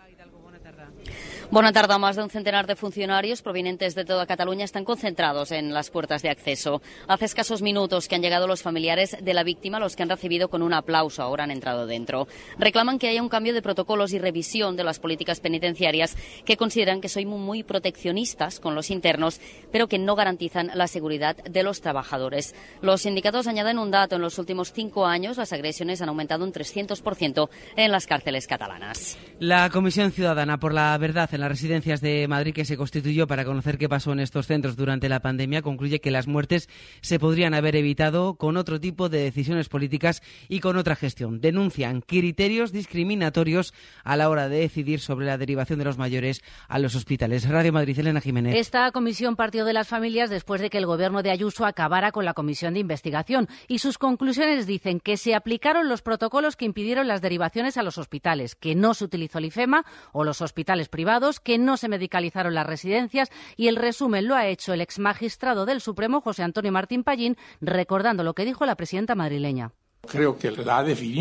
Buenas tardes. Más de un centenar de funcionarios provenientes de toda Cataluña están concentrados en las puertas de acceso. Hace escasos minutos que han llegado los familiares de la víctima, los que han recibido con un aplauso. Ahora han entrado dentro. Reclaman que haya un cambio de protocolos y revisión de las políticas penitenciarias, que consideran que son muy proteccionistas con los internos, pero que no garantizan la seguridad de los trabajadores. Los sindicatos añaden un dato. En los últimos cinco años las agresiones han aumentado un trescientos por ciento en las cárceles catalanas. La Comisión Ciudadana por la Verdad en las residencias de Madrid, que se constituyó para conocer qué pasó en estos centros durante la pandemia, concluye que las muertes se podrían haber evitado con otro tipo de decisiones políticas y con otra gestión. Denuncian criterios discriminatorios a la hora de decidir sobre la derivación de los mayores a los hospitales. Radio Madrid, Elena Jiménez. Esta comisión partió de las familias después de que el gobierno de Ayuso acabara con la comisión de investigación, y sus conclusiones dicen que se aplicaron los protocolos que impidieron las derivaciones a los hospitales, que no se utilizó el IFEMA o los hospitales privados, que no se medicalizaron las residencias, y el resumen lo ha hecho el exmagistrado del Supremo, José Antonio Martín Pallín, recordando lo que dijo la presidenta madrileña. Creo que la ha definido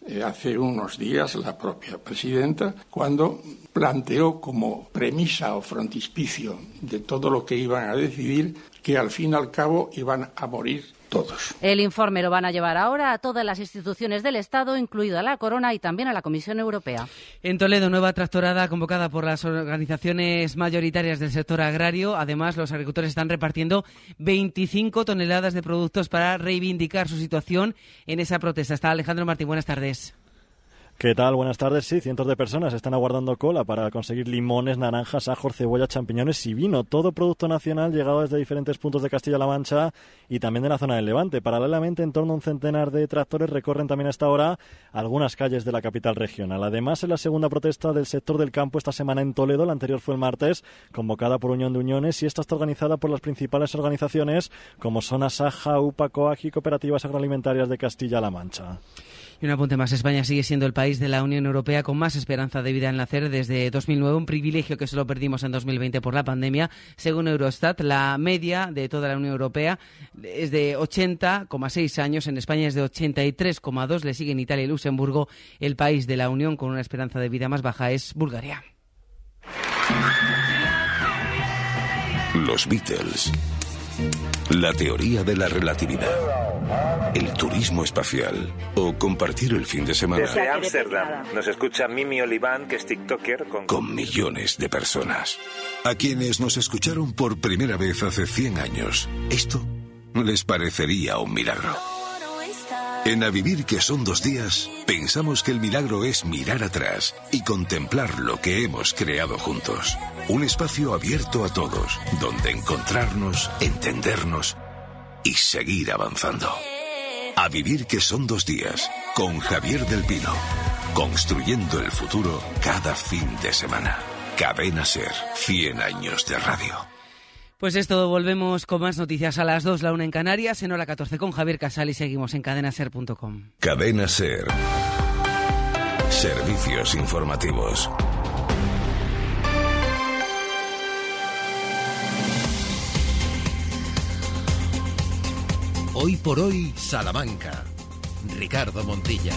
eh, hace unos días la propia presidenta, cuando planteó como premisa o frontispicio de todo lo que iban a decidir que al fin y al cabo iban a morir todos. El informe lo van a llevar ahora a todas las instituciones del Estado, incluida la Corona y también a la Comisión Europea. En Toledo, nueva tractorada convocada por las organizaciones mayoritarias del sector agrario. Además, los agricultores están repartiendo veinticinco toneladas de productos para reivindicar su situación en esa protesta. Está Alejandro Martín, buenas tardes. ¿Qué tal? Buenas tardes. Sí, cientos de personas están aguardando cola para conseguir limones, naranjas, ajos, cebolla, champiñones y vino. Todo producto nacional llegado desde diferentes puntos de Castilla-La Mancha y también de la zona del Levante. Paralelamente, en torno a un centenar de tractores recorren también a esta hora algunas calles de la capital regional. Además, es la segunda protesta del sector del campo esta semana en Toledo. La anterior fue el martes, convocada por Unión de Uniones, y esta está organizada por las principales organizaciones como son Asaja, U P A, COAG y Cooperativas Agroalimentarias de Castilla-La Mancha. Y un apunte más, España sigue siendo el país de la Unión Europea con más esperanza de vida en nacer desde dos mil nueve, un privilegio que solo perdimos en dos mil veinte por la pandemia. Según Eurostat, la media de toda la Unión Europea es de ochenta coma seis años, en España es de ochenta y tres coma dos, le siguen Italia y Luxemburgo. El país de la Unión con una esperanza de vida más baja es Bulgaria. Los Beatles. La teoría de la relatividad, el turismo espacial o compartir el fin de semana. Desde Ámsterdam nos escucha Mimi Oliván, que es tiktoker con... con millones de personas. A quienes nos escucharon por primera vez hace cien años, esto les parecería un milagro. En A Vivir, que son dos días, pensamos que el milagro es mirar atrás y contemplar lo que hemos creado juntos. Un espacio abierto a todos, donde encontrarnos, entendernos y seguir avanzando. A Vivir, que son dos días, con Javier del Pino. Construyendo el futuro cada fin de semana. Cadena SER, cien años de radio. Pues es todo, volvemos con más noticias a las dos, la una en Canarias, en hora catorce con Javier Casal y seguimos en cadena ser punto com. Cadena SER. Servicios informativos. Hoy por hoy, Salamanca. Ricardo Montilla.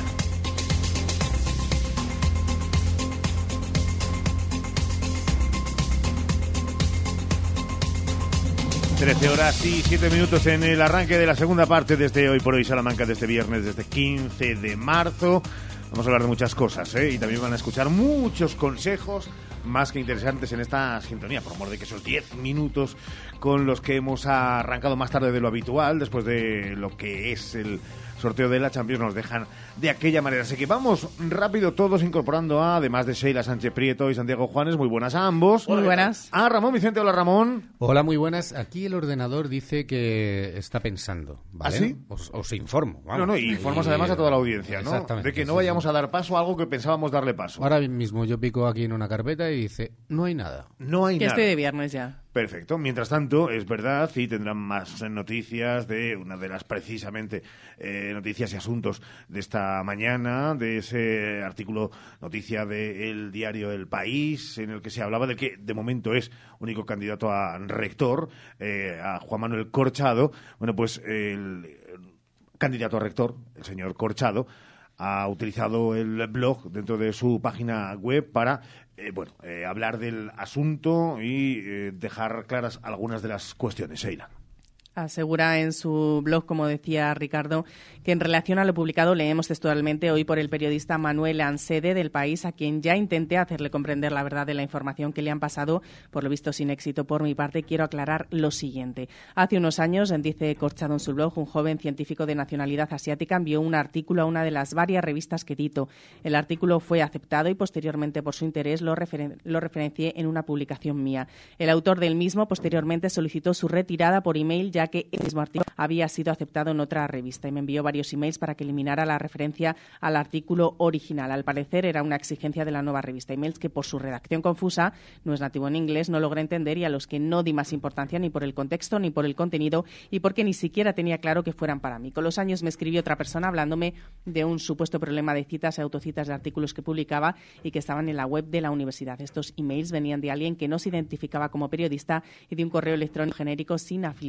trece horas y siete minutos en el arranque de la segunda parte de este Hoy por Hoy Salamanca de este viernes, de este quince de marzo. Vamos a hablar de muchas cosas, ¿eh? Y también van a escuchar muchos consejos más que interesantes en esta sintonía, por amor de que esos diez minutos con los que hemos arrancado más tarde de lo habitual, después de lo que es el sorteo de la Champions, nos dejan de aquella manera. Así que vamos rápido todos incorporando a, además de Sheila Sánchez Prieto y Santiago Juanes, muy buenas a ambos. Muy buenas. A Ramón Vicente, hola Ramón. Hola, muy buenas. Aquí el ordenador dice que está pensando, ¿vale? ¿Ah, sí? Os, os informo. Vamos. No, no, y informamos y, además a toda la audiencia, ¿no? Exactamente. De que no sí, vayamos sí. a dar paso a algo que pensábamos darle paso. Ahora mismo yo pico aquí en una carpeta y dice, no hay nada. No hay que nada. estoy de viernes ya. Perfecto. Mientras tanto, es verdad, y tendrán más noticias de una de las precisamente eh, noticias y asuntos de esta mañana, de ese artículo noticia del diario El País, en el que se hablaba de que de momento es único candidato a rector, eh, a Juan Manuel Corchado. Bueno, pues el, el candidato a rector, el señor Corchado, ha utilizado el blog dentro de su página web para eh, bueno, eh, hablar del asunto y eh, dejar claras algunas de las cuestiones. Sheila. Asegura en su blog, como decía Ricardo, que en relación a lo publicado leemos textualmente hoy por el periodista Manuel Ansede del País, a quien ya intenté hacerle comprender la verdad de la información que le han pasado, por lo visto sin éxito por mi parte. Quiero aclarar lo siguiente. Hace unos años, dice Corchado en su blog, un joven científico de nacionalidad asiática envió un artículo a una de las varias revistas que edito. El artículo fue aceptado y posteriormente, por su interés, lo, referen- lo referencié en una publicación mía. El autor del mismo posteriormente solicitó su retirada por email, ya que el mismo artículo había sido aceptado en otra revista, y me envió varios emails para que eliminara la referencia al artículo original. Al parecer era una exigencia de la nueva revista. Emails que por su redacción confusa, no es nativo en inglés, no logré entender y a los que no di más importancia ni por el contexto ni por el contenido y porque ni siquiera tenía claro que fueran para mí. Con los años me escribió otra persona hablándome de un supuesto problema de citas y autocitas de artículos que publicaba y que estaban en la web de la universidad. Estos emails venían de alguien que no se identificaba como periodista y de un correo electrónico genérico sin afiliación tampoco.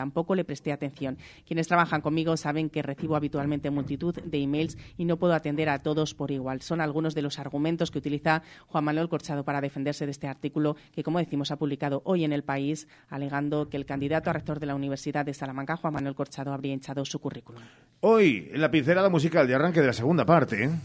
tampoco le presté atención. Quienes trabajan conmigo saben que recibo habitualmente multitud de emails y no puedo atender a todos por igual. Son algunos de los argumentos que utiliza Juan Manuel Corchado para defenderse de este artículo que, como decimos, ha publicado hoy en El País, alegando que el candidato a rector de la Universidad de Salamanca, Juan Manuel Corchado, habría hinchado su currículum. Hoy, en la pincelada musical de arranque de la segunda parte, ¿eh?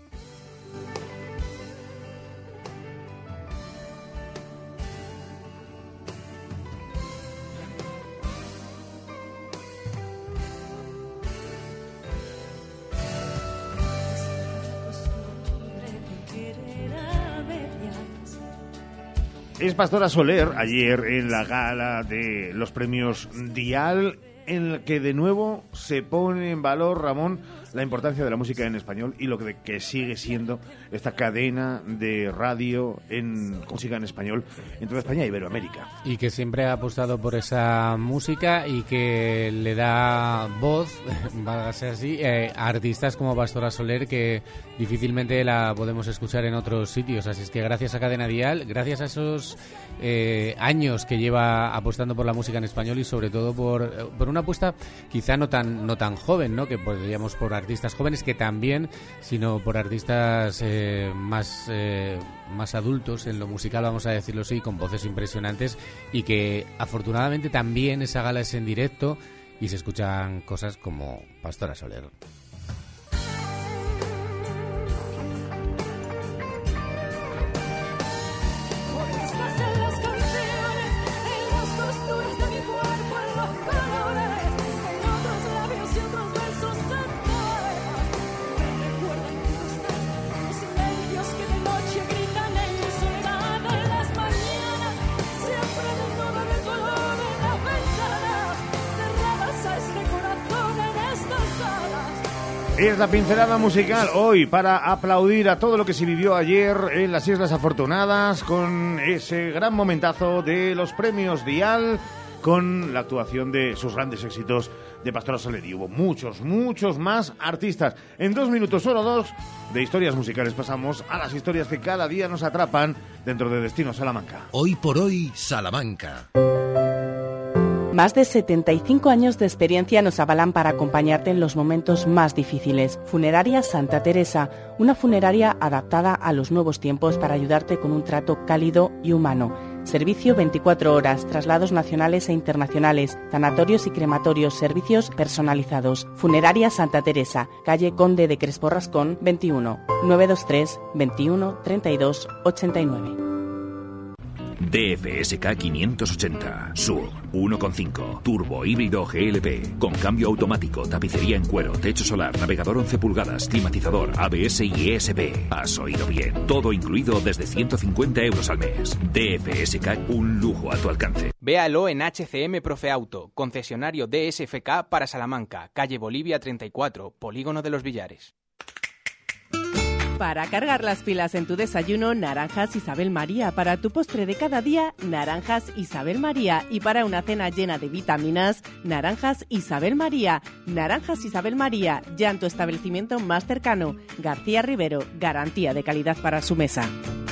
Es Pastora Soler, ayer en la gala de los premios Dial, en el que de nuevo se pone en valor, Ramón, la importancia de la música en español y lo que, que sigue siendo esta cadena de radio en música en español en toda España e Iberoamérica. Y que siempre ha apostado por esa música y que le da voz, va a ser así, eh, a artistas como Pastora Soler, que difícilmente la podemos escuchar en otros sitios. Así es que gracias a Cadena Dial, gracias a esos eh, años que lleva apostando por la música en español y sobre todo por, por una apuesta quizá no tan no tan joven, ¿no? Que podríamos por artistas jóvenes que también, sino por artistas eh, más eh, más adultos en lo musical, vamos a decirlo así, con voces impresionantes, y que afortunadamente también esa gala es en directo y se escuchan cosas como Pastora Soler. Es la pincelada musical hoy para aplaudir a todo lo que se vivió ayer en las Islas Afortunadas con ese gran momentazo de los premios Dial, con la actuación de sus grandes éxitos de Pastora Soler. Y hubo muchos, muchos más artistas. En dos minutos, solo dos, de historias musicales pasamos a las historias que cada día nos atrapan dentro de Destino Salamanca. Hoy por hoy, Salamanca. Más de setenta y cinco años de experiencia nos avalan para acompañarte en los momentos más difíciles. Funeraria Santa Teresa, una funeraria adaptada a los nuevos tiempos para ayudarte con un trato cálido y humano. Servicio veinticuatro horas, traslados nacionales e internacionales, tanatorios y crematorios, servicios personalizados. Funeraria Santa Teresa, calle Conde de Crespo Rascón, veintiuno, nueve dos tres, veintiuno, treinta y dos, ochenta y nueve. D F S K quinientos ochenta, S U V, uno coma cinco, turbo híbrido G L P, con cambio automático, tapicería en cuero, techo solar, navegador once pulgadas, climatizador, A B S y E S P. Has oído bien, todo incluido desde ciento cincuenta euros al mes. D F S K, un lujo a tu alcance. Véalo en H C M Profeauto, concesionario D S F K para Salamanca, calle Bolivia treinta y cuatro, Polígono de los Villares. Para cargar las pilas en tu desayuno, naranjas Isabel María. Para tu postre de cada día, naranjas Isabel María. Y para una cena llena de vitaminas, naranjas Isabel María. Naranjas Isabel María, ya en tu establecimiento más cercano. García Rivero, garantía de calidad para su mesa.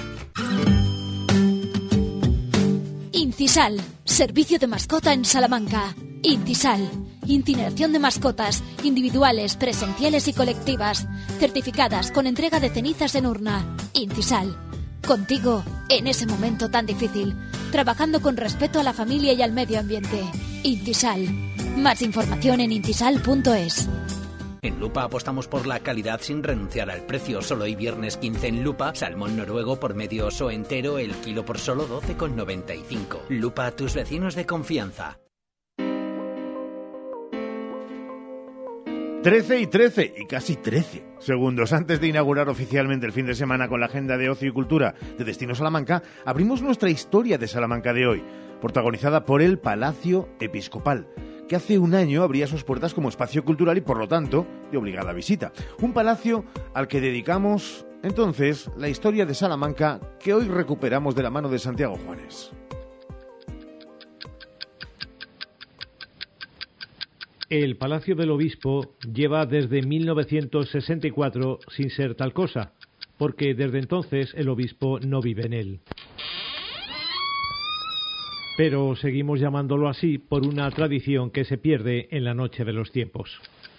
Incisal, servicio de mascota en Salamanca. Incisal, incineración de mascotas, individuales, presenciales y colectivas, certificadas con entrega de cenizas en urna. Incisal, contigo en ese momento tan difícil, trabajando con respeto a la familia y al medio ambiente. Incisal, más información en incisal punto es. En Lupa apostamos por la calidad sin renunciar al precio. Solo hoy viernes quince en Lupa, salmón noruego por medio oso entero, el kilo por solo doce con noventa y cinco. Lupa, tus vecinos de confianza. trece y trece, y casi trece segundos antes de inaugurar oficialmente el fin de semana con la agenda de ocio y cultura de Destino Salamanca, abrimos nuestra historia de Salamanca de hoy, protagonizada por el Palacio Episcopal, que hace un año abría sus puertas como espacio cultural y, por lo tanto, de obligada visita. Un palacio al que dedicamos, entonces, la historia de Salamanca que hoy recuperamos de la mano de Santiago Juárez. El Palacio del Obispo lleva desde mil novecientos sesenta y cuatro sin ser tal cosa, porque desde entonces el obispo no vive en él. pero seguimos llamándolo así por una tradición que se pierde en la noche de los tiempos.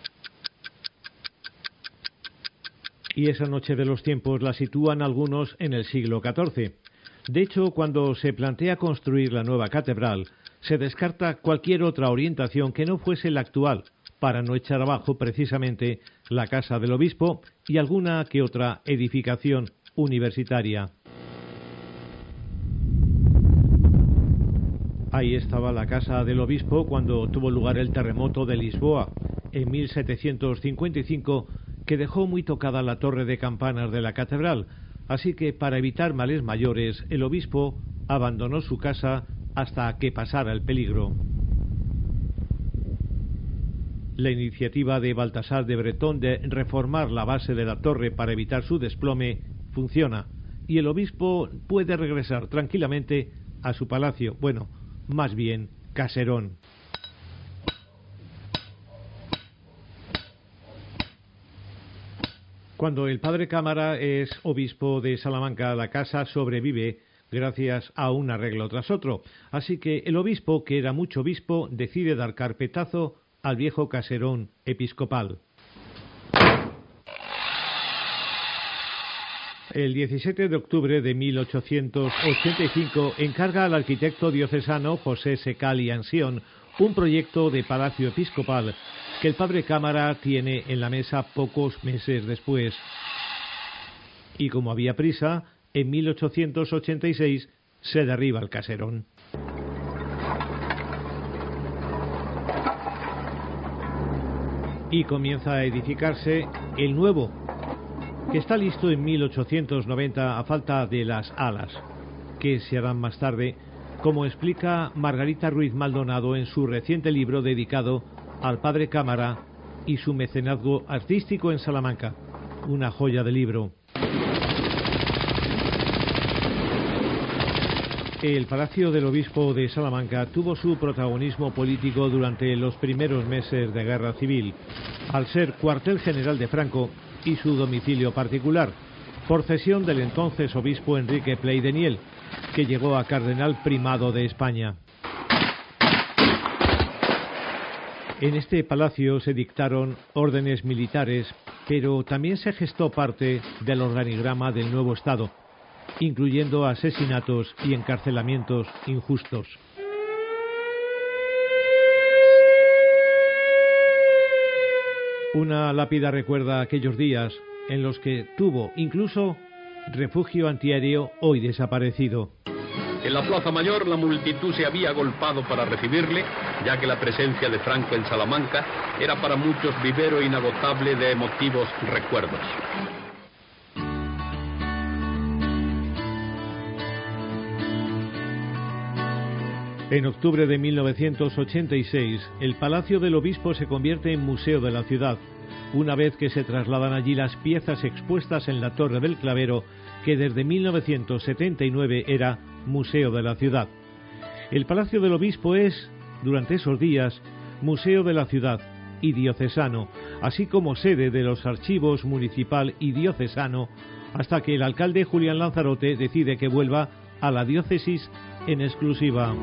Y esa noche de los tiempos la sitúan algunos en el siglo catorce. De hecho, cuando se plantea construir la nueva catedral, se descarta cualquier otra orientación que no fuese la actual, para no echar abajo precisamente la casa del obispo y alguna que otra edificación universitaria. Ahí estaba la casa del obispo cuando tuvo lugar el terremoto de Lisboa en mil setecientos cincuenta y cinco, que dejó muy tocada la torre de campanas de la catedral, así que para evitar males mayores el obispo abandonó su casa hasta que pasara el peligro. La iniciativa de Baltasar de Bretón de reformar la base de la torre para evitar su desplome funciona, y el obispo puede regresar tranquilamente a su palacio, bueno, más bien caserón. Cuando el padre Cámara es obispo de Salamanca, la casa sobrevive gracias a un arreglo tras otro, así que el obispo, que era mucho obispo, decide dar carpetazo al viejo caserón episcopal. El diecisiete de octubre de mil ochocientos ochenta y cinco encarga al arquitecto diocesano José Secal y Ansión un proyecto de palacio episcopal que el padre Cámara tiene en la mesa pocos meses después. Y como había prisa, en mil ochocientos ochenta y seis se derriba el caserón. Y comienza a edificarse el nuevo, que está listo en mil ochocientos noventa a falta de las alas, que se harán más tarde, como explica Margarita Ruiz Maldonado en su reciente libro dedicado al padre Cámara y su mecenazgo artístico en Salamanca, una joya de libro. El Palacio del Obispo de Salamanca tuvo su protagonismo político durante los primeros meses de Guerra Civil, al ser cuartel general de Franco y su domicilio particular, por cesión del entonces obispo Enrique Pleideniel, que llegó a cardenal primado de España. En este palacio se dictaron órdenes militares, pero también se gestó parte del organigrama del nuevo Estado, incluyendo asesinatos y encarcelamientos injustos. Una lápida recuerda aquellos días en los que tuvo incluso refugio antiaéreo, hoy desaparecido. En la Plaza Mayor la multitud se había agolpado para recibirle, ya que la presencia de Franco en Salamanca era para muchos vivero inagotable de emotivos recuerdos. En octubre de mil novecientos ochenta y seis, el Palacio del Obispo se convierte en museo de la ciudad, una vez que se trasladan allí las piezas expuestas en la Torre del Clavero, que desde mil novecientos setenta y nueve era museo de la ciudad. El Palacio del Obispo es, durante esos días, museo de la ciudad y diocesano, así como sede de los archivos municipal y diocesano, hasta que el alcalde Julián Lanzarote decide que vuelva a la diócesis en exclusiva.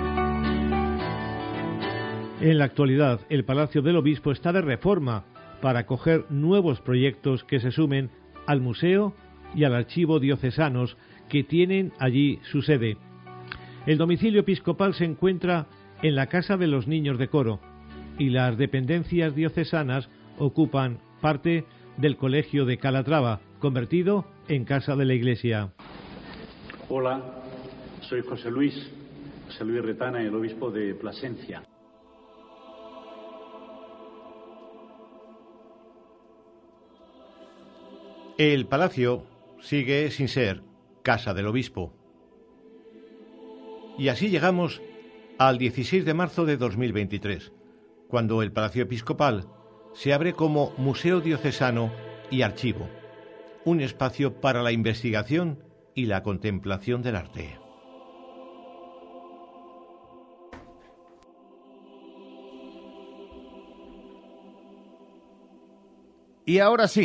En la actualidad, el Palacio del Obispo está de reforma para acoger nuevos proyectos que se sumen al museo y al archivo diocesanos que tienen allí su sede. El domicilio episcopal se encuentra en la Casa de los Niños de Coro y las dependencias diocesanas ocupan parte del Colegio de Calatrava, convertido en Casa de la Iglesia. Hola, soy José Luis, José Luis Retana, el obispo de Plasencia. El palacio sigue sin ser Casa del Obispo. Y así llegamos al dieciséis de marzo de dos mil veintitrés, cuando el Palacio Episcopal se abre como Museo Diocesano y Archivo, un espacio para la investigación y la contemplación del arte. Y ahora sí,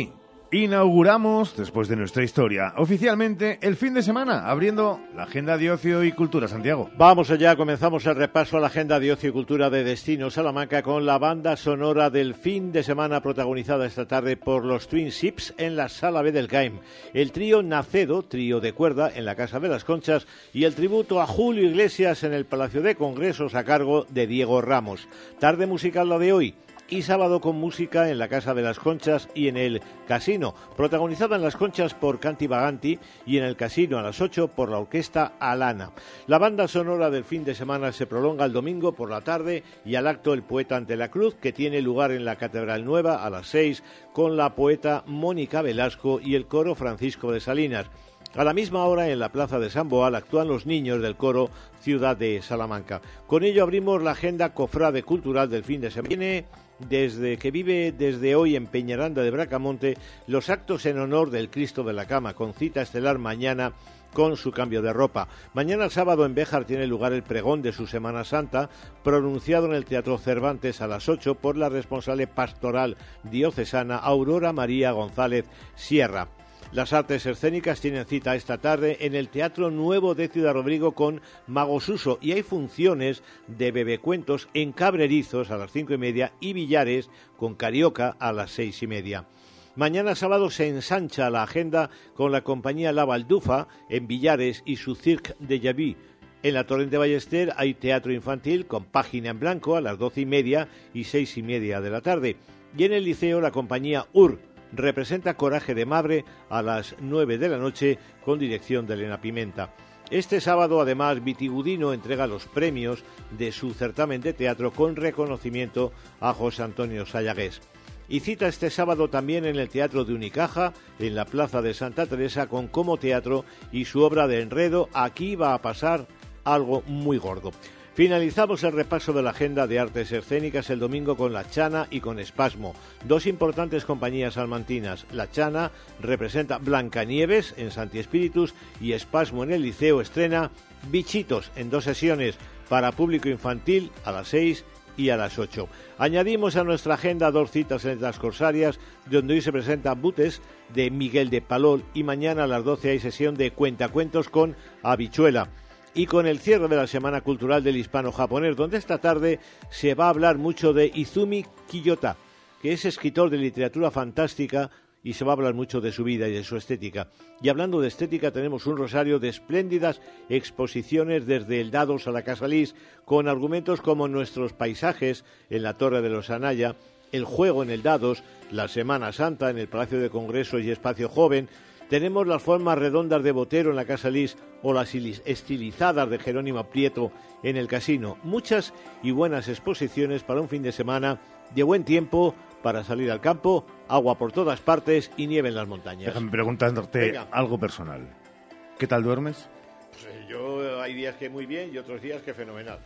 Inauguramos, después de nuestra historia, oficialmente el fin de semana, abriendo la agenda de ocio y cultura. Santiago. Vamos allá, comenzamos el repaso a la agenda de ocio y cultura de Destino Salamanca con la banda sonora del fin de semana protagonizada esta tarde por los Twin Ships en la Sala B del CAEM, el trío Nacedo, trío de cuerda en la Casa de las Conchas y el tributo a Julio Iglesias en el Palacio de Congresos a cargo de Diego Ramos. Tarde musical la de hoy. Y sábado con música en la Casa de las Conchas y en el Casino, protagonizada en las Conchas por Canti Baganti y en el Casino a las ocho por la Orquesta Alana. La banda sonora del fin de semana se prolonga el domingo por la tarde y al acto El Poeta ante la Cruz, que tiene lugar en la Catedral Nueva a las seis con la poeta Mónica Velasco y el coro Francisco de Salinas. A la misma hora, en la Plaza de San Boal, actúan los niños del coro Ciudad de Salamanca. Con ello abrimos la agenda cofrade cultural del fin de semana. Viene desde que vive desde hoy en Peñaranda de Bracamonte los actos en honor del Cristo de la Cama, con cita estelar mañana con su cambio de ropa. Mañana sábado en Béjar tiene lugar el pregón de su Semana Santa, pronunciado en el Teatro Cervantes a las ocho por la responsable pastoral diocesana Aurora María González Sierra. Las artes escénicas tienen cita esta tarde en el Teatro Nuevo de Ciudad Rodrigo con Mago Suso y hay funciones de bebecuentos en Cabrerizos a las cinco y media y Villares con Carioca a las seis y media. Mañana sábado se ensancha la agenda con la compañía La Baldufa en Villares y su Cirque de Javí. En la Torrente Ballester hay teatro infantil con Página en Blanco a las doce y media y seis y media de la tarde. Y en el Liceo la compañía U R representa Coraje de Mabre a las nueve de la noche con dirección de Elena Pimenta. Este sábado, además, Vitigudino entrega los premios de su certamen de teatro con reconocimiento a José Antonio Sayagués. Y cita este sábado también en el Teatro de Unicaja, en la Plaza de Santa Teresa, con Como Teatro y su obra de Enredo Aquí va a pasar algo muy gordo. Finalizamos el repaso de la agenda de artes escénicas el domingo con La Chana y con Espasmo, dos importantes compañías salmantinas. La Chana representa Blancanieves en Santi Espíritus y Espasmo en el Liceo estrena Bichitos en dos sesiones para público infantil a las seis y a las ocho. Añadimos a nuestra agenda dos citas en las Corsarias, donde hoy se presenta Butes de Miguel de Palol y mañana a las doce hay sesión de Cuentacuentos con Habichuela. Y con el cierre de la Semana Cultural del Hispano-Japonés, donde esta tarde se va a hablar mucho de Izumi Kiyota, que es escritor de literatura fantástica y se va a hablar mucho de su vida y de su estética. Y hablando de estética, tenemos un rosario de espléndidas exposiciones desde el Dados a la Casa Lis, con argumentos como Nuestros paisajes en la Torre de los Anaya, El juego en el Dados, la Semana Santa en el Palacio de Congresos y Espacio Joven. Tenemos las formas redondas de Botero en la Casa Lis o las estilizadas de Jerónimo Prieto en el Casino. Muchas y buenas exposiciones para un fin de semana de buen tiempo para salir al campo, agua por todas partes y nieve en las montañas. Déjame preguntándote Venga. algo personal. ¿Qué tal duermes? Pues yo hay días que muy bien y otros días que fenomenal.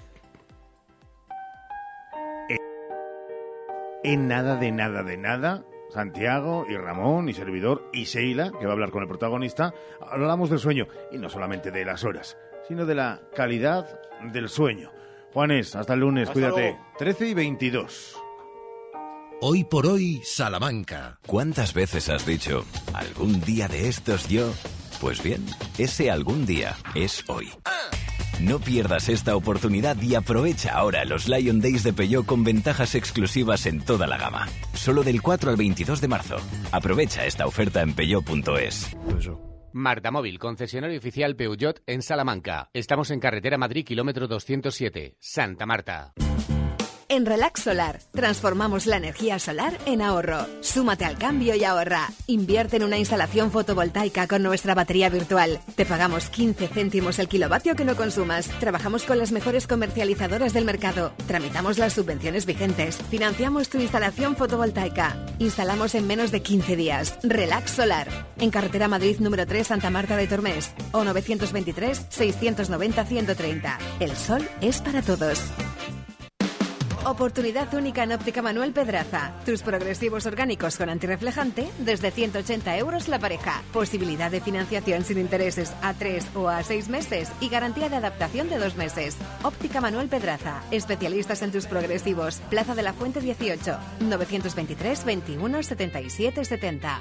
En nada de nada de nada... Santiago y Ramón y servidor y Sheila, que va a hablar con el protagonista, hablamos del sueño, y no solamente de las horas, sino de la calidad del sueño. Juanes, hasta el lunes, hasta cuídate. Luego. trece y veintidós. Hoy por hoy, Salamanca. ¿Cuántas veces has dicho, algún día de estos yo? Pues bien, ese algún día es hoy. No pierdas esta oportunidad y aprovecha ahora los Lion Days de Peugeot con ventajas exclusivas en toda la gama. Solo del cuatro al veintidós de marzo. Aprovecha esta oferta en peugeot punto es. Marta Móvil, concesionario oficial Peugeot en Salamanca. Estamos en carretera Madrid, kilómetro doscientos siete, Santa Marta. En Relax Solar, transformamos la energía solar en ahorro. Súmate al cambio y ahorra. Invierte en una instalación fotovoltaica con nuestra batería virtual. Te pagamos quince céntimos el kilovatio que no consumas. Trabajamos con las mejores comercializadoras del mercado. Tramitamos las subvenciones vigentes. Financiamos tu instalación fotovoltaica. Instalamos en menos de quince días. Relax Solar. En carretera Madrid número tres, Santa Marta de Tormes. O nueve dos tres, seis nueve cero, uno treinta. El sol es para todos. Oportunidad única en Óptica Manuel Pedraza. Tus progresivos orgánicos con antirreflejante desde ciento ochenta euros la pareja. Posibilidad de financiación sin intereses a tres o a seis meses y garantía de adaptación de dos meses. Óptica Manuel Pedraza. Especialistas en tus progresivos. Plaza de la Fuente dieciocho. novecientos veintitrés veintiuno setenta y siete setenta.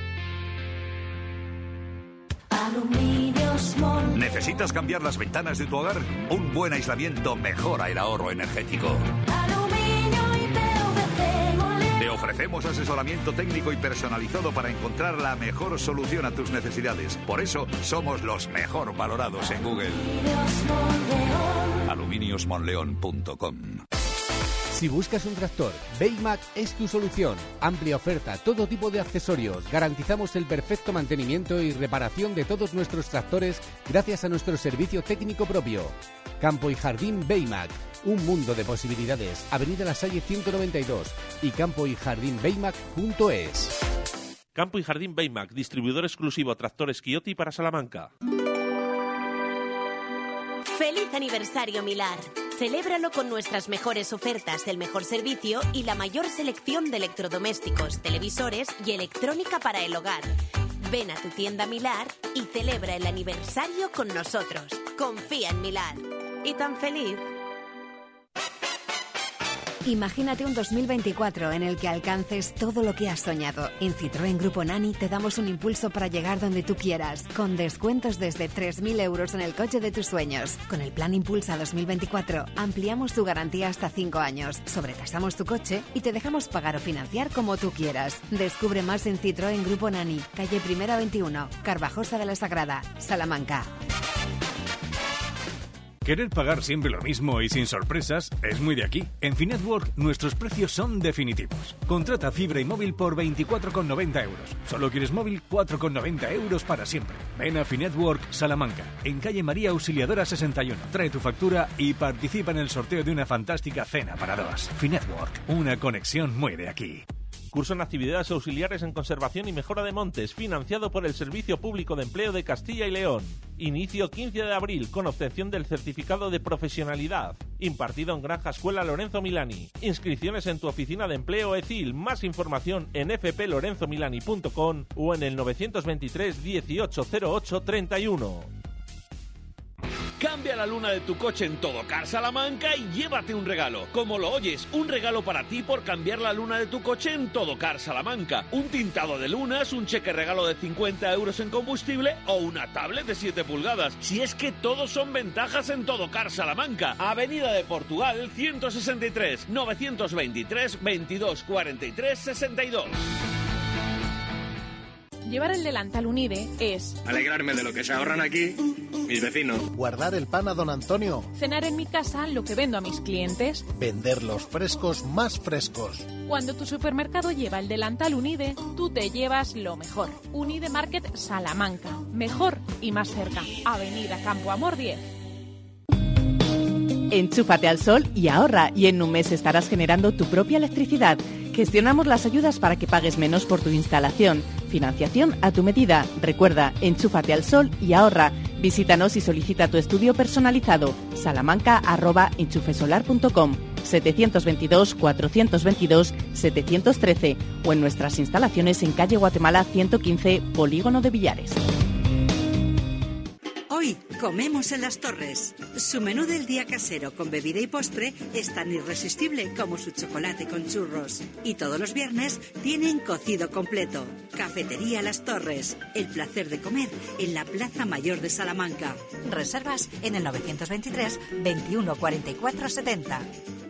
¿Necesitas cambiar las ventanas de tu hogar? Un buen aislamiento mejora el ahorro energético. Te ofrecemos asesoramiento técnico y personalizado para encontrar la mejor solución a tus necesidades. Por eso somos los mejor valorados en Google. aluminios monleón punto com. Si buscas un tractor, Baymac es tu solución. Amplia oferta, todo tipo de accesorios. Garantizamos el perfecto mantenimiento y reparación de todos nuestros tractores gracias a nuestro servicio técnico propio. Campo y Jardín Baymac, un mundo de posibilidades. Avenida La Salle ciento noventa y dos y campo y jardín baymac punto es. Campo y Jardín Baymac, distribuidor exclusivo tractores Kioti para Salamanca. ¡Feliz aniversario, Milar! Celébralo con nuestras mejores ofertas, el mejor servicio y la mayor selección de electrodomésticos, televisores y electrónica para el hogar. Ven a tu tienda Milar y celebra el aniversario con nosotros. Confía en Milar. ¿Y tan feliz? Imagínate un dos mil veinticuatro en el que alcances todo lo que has soñado. En Citroën Grupo Nani te damos un impulso para llegar donde tú quieras, con descuentos desde tres mil euros en el coche de tus sueños. Con el plan Impulsa dos mil veinticuatro ampliamos tu garantía hasta cinco años, sobretasamos tu coche y te dejamos pagar o financiar como tú quieras. Descubre más en Citroën Grupo Nani, calle Primera veintiuno, Carvajosa de la Sagrada, Salamanca. Querer pagar siempre lo mismo y sin sorpresas es muy de aquí. En Finetwork nuestros precios son definitivos. Contrata fibra y móvil por veinticuatro con noventa euros. ¿Solo quieres móvil? cuatro con noventa euros para siempre. Ven a Finetwork Salamanca, en calle María Auxiliadora sesenta y uno. Trae tu factura y participa en el sorteo de una fantástica cena para dos. Finetwork, una conexión muy de aquí. Curso en actividades auxiliares en conservación y mejora de montes, financiado por el Servicio Público de Empleo de Castilla y León. Inicio quince de abril, con obtención del certificado de profesionalidad. Impartido en Granja Escuela Lorenzo Milani. Inscripciones en tu oficina de empleo E C I L. Más información en f p lorenzo milani punto com o en el novecientos veintitrés dieciocho cero ocho treinta y uno. Cambia la luna de tu coche en Todocar Salamanca y llévate un regalo. Como lo oyes, un regalo para ti por cambiar la luna de tu coche en Todocar Salamanca. Un tintado de lunas, un cheque regalo de cincuenta euros en combustible o una tablet de siete pulgadas. Si es que todos son ventajas en Todocar Salamanca. Avenida de Portugal ciento sesenta y tres, novecientos veintitrés veintidós cuarenta y tres sesenta y dos. Llevar el delantal Unide es alegrarme de lo que se ahorran aquí mis vecinos, guardar el pan a don Antonio, cenar en mi casa lo que vendo a mis clientes, vender los frescos más frescos. Cuando tu supermercado lleva el delantal Unide, tú te llevas lo mejor. Unide Market Salamanca, mejor y más cerca. Avenida Campo Amor diez. Enchúfate al sol y ahorra, y en un mes estarás generando tu propia electricidad. Gestionamos las ayudas para que pagues menos por tu instalación. Financiación a tu medida. Recuerda, enchúfate al sol y ahorra. Visítanos y solicita tu estudio personalizado. salamanca arroba enchufesolar punto com, setecientos veintidós cuatrocientos veintidós setecientos trece o en nuestras instalaciones en calle Guatemala ciento quince, Polígono de Villares. Hoy comemos en Las Torres. Su menú del día casero con bebida y postre es tan irresistible como su chocolate con churros. Y todos los viernes tienen cocido completo. Cafetería Las Torres. El placer de comer en la Plaza Mayor de Salamanca. Reservas en el novecientos veintitrés veintiuno cuarenta y cuatro setenta.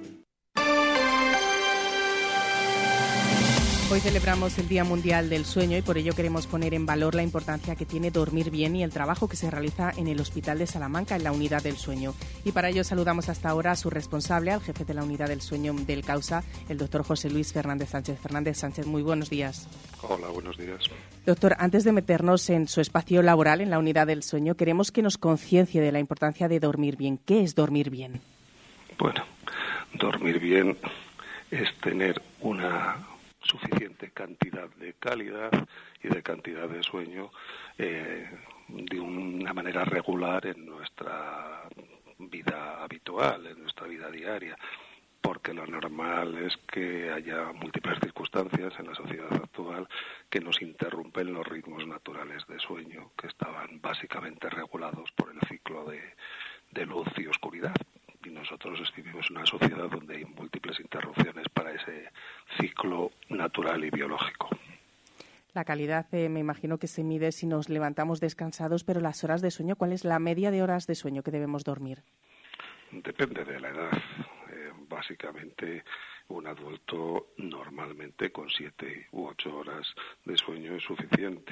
Hoy celebramos el Día Mundial del Sueño y por ello queremos poner en valor la importancia que tiene dormir bien y el trabajo que se realiza en el Hospital de Salamanca en la Unidad del Sueño. Y para ello saludamos hasta ahora a su responsable, al jefe de la Unidad del Sueño del Causa, el doctor José Luis Fernández Sánchez. Fernández Sánchez, muy buenos días. Hola, buenos días. Doctor, antes de meternos en su espacio laboral en la Unidad del Sueño, queremos que nos conciencie de la importancia de dormir bien. ¿Qué es dormir bien? Bueno, dormir bien es tener una suficiente cantidad de calidad y de cantidad de sueño eh, de una manera regular en nuestra vida habitual, en nuestra vida diaria. porque lo normal es que haya múltiples circunstancias en la sociedad actual que nos interrumpen los ritmos naturales de sueño, que estaban básicamente regulados por el ciclo de, de luz y oscuridad. Y nosotros vivimos en una sociedad donde hay múltiples interrupciones para ese ciclo natural y biológico. La calidad, eh, me imagino que se mide si nos levantamos descansados, pero las horas de sueño, ¿cuál es la media de horas de sueño que debemos dormir? Depende de la edad. Eh, básicamente, un adulto normalmente con siete u ocho horas de sueño es suficiente.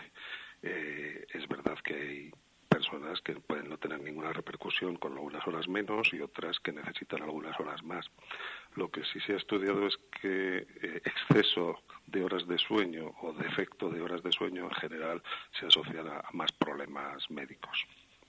Eh, es verdad que hay personas que pueden no tener ninguna repercusión con algunas horas menos y otras que necesitan algunas horas más. Lo que sí se ha estudiado es que eh, exceso de horas de sueño o defecto de horas de sueño en general se asocia a más problemas médicos.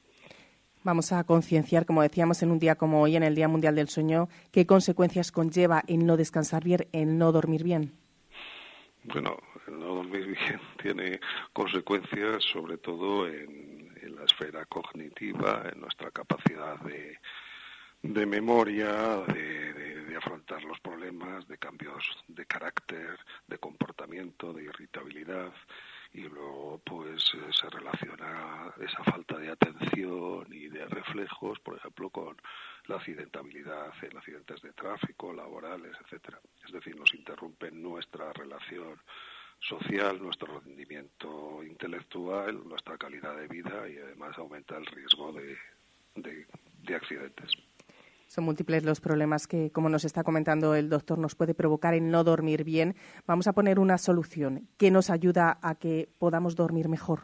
Vamos a concienciar, como decíamos, en un día como hoy, en el Día Mundial del Sueño, ¿qué consecuencias conlleva el no descansar bien, el no dormir bien? Bueno, el no dormir bien tiene consecuencias sobre todo en, en la esfera cognitiva, en nuestra capacidad de, de memoria, de, de, de afrontar los problemas, de cambios de carácter, de comportamiento, de irritabilidad. Y luego pues se relaciona esa falta de atención y de reflejos, por ejemplo, con la accidentabilidad en accidentes de tráfico, laborales, etcétera. Es decir, nos interrumpen nuestra relación social, nuestro rendimiento intelectual, nuestra calidad de vida y además aumenta el riesgo de, de, de accidentes. Son múltiples los problemas que, como nos está comentando el doctor, nos puede provocar el no dormir bien. Vamos a poner una solución que nos ayuda a que podamos dormir mejor.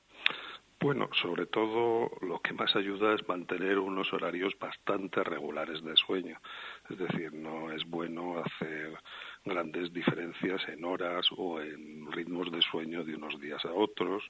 Bueno, sobre todo lo que más ayuda es mantener unos horarios bastante regulares de sueño. Es decir, no es bueno hacer grandes diferencias en horas o en ritmos de sueño de unos días a otros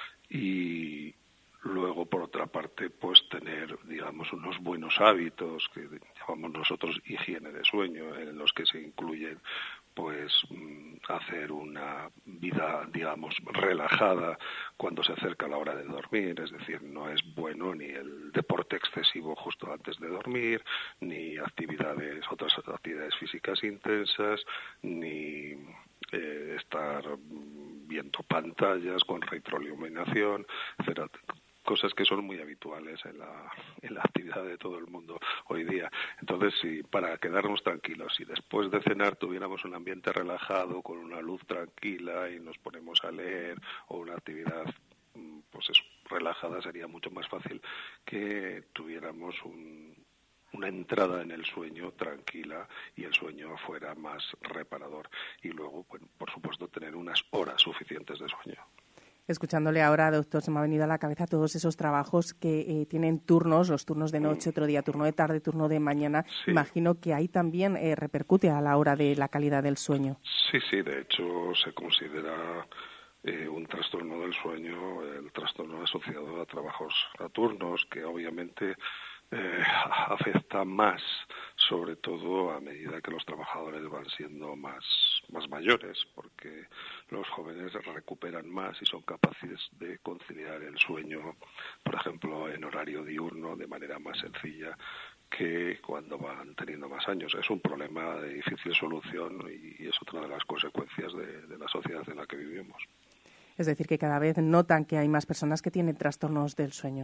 y luego, por otra parte, pues tener, digamos, unos buenos hábitos que llamamos nosotros higiene de sueño, en los que se incluyen, pues, hacer una vida, digamos, relajada cuando se acerca la hora de dormir. Es decir, no es bueno ni el deporte excesivo justo antes de dormir, ni actividades, otras actividades físicas intensas, ni eh, estar viendo pantallas con retroiluminación, etcétera. Cosas que son muy habituales en la, en la actividad de todo el mundo hoy día. Entonces, si para quedarnos tranquilos, si después de cenar tuviéramos un ambiente relajado, con una luz tranquila y nos ponemos a leer o una actividad pues eso, relajada, sería mucho más fácil que tuviéramos un, una entrada en el sueño tranquila y el sueño fuera más reparador. Y luego, bueno, por supuesto, tener unas horas suficientes de sueño. Escuchándole ahora, doctor, se me ha venido a la cabeza todos esos trabajos que eh, tienen turnos, los turnos de noche, otro día turno de tarde, turno de mañana. Sí. Imagino que ahí también eh, repercute a la hora de la calidad del sueño. Sí, sí, de hecho se considera eh, un trastorno del sueño, el trastorno asociado a trabajos a turnos, que obviamente eh, afecta más, sobre todo a medida que los trabajadores van siendo más, más mayores, porque los jóvenes recuperan más y son capaces de conciliar el sueño, por ejemplo, en horario diurno de manera más sencilla que cuando van teniendo más años. Es un problema de difícil solución y es otra de las consecuencias de, de la sociedad en la que vivimos. Es decir, que cada vez notan que hay más personas que tienen trastornos del sueño.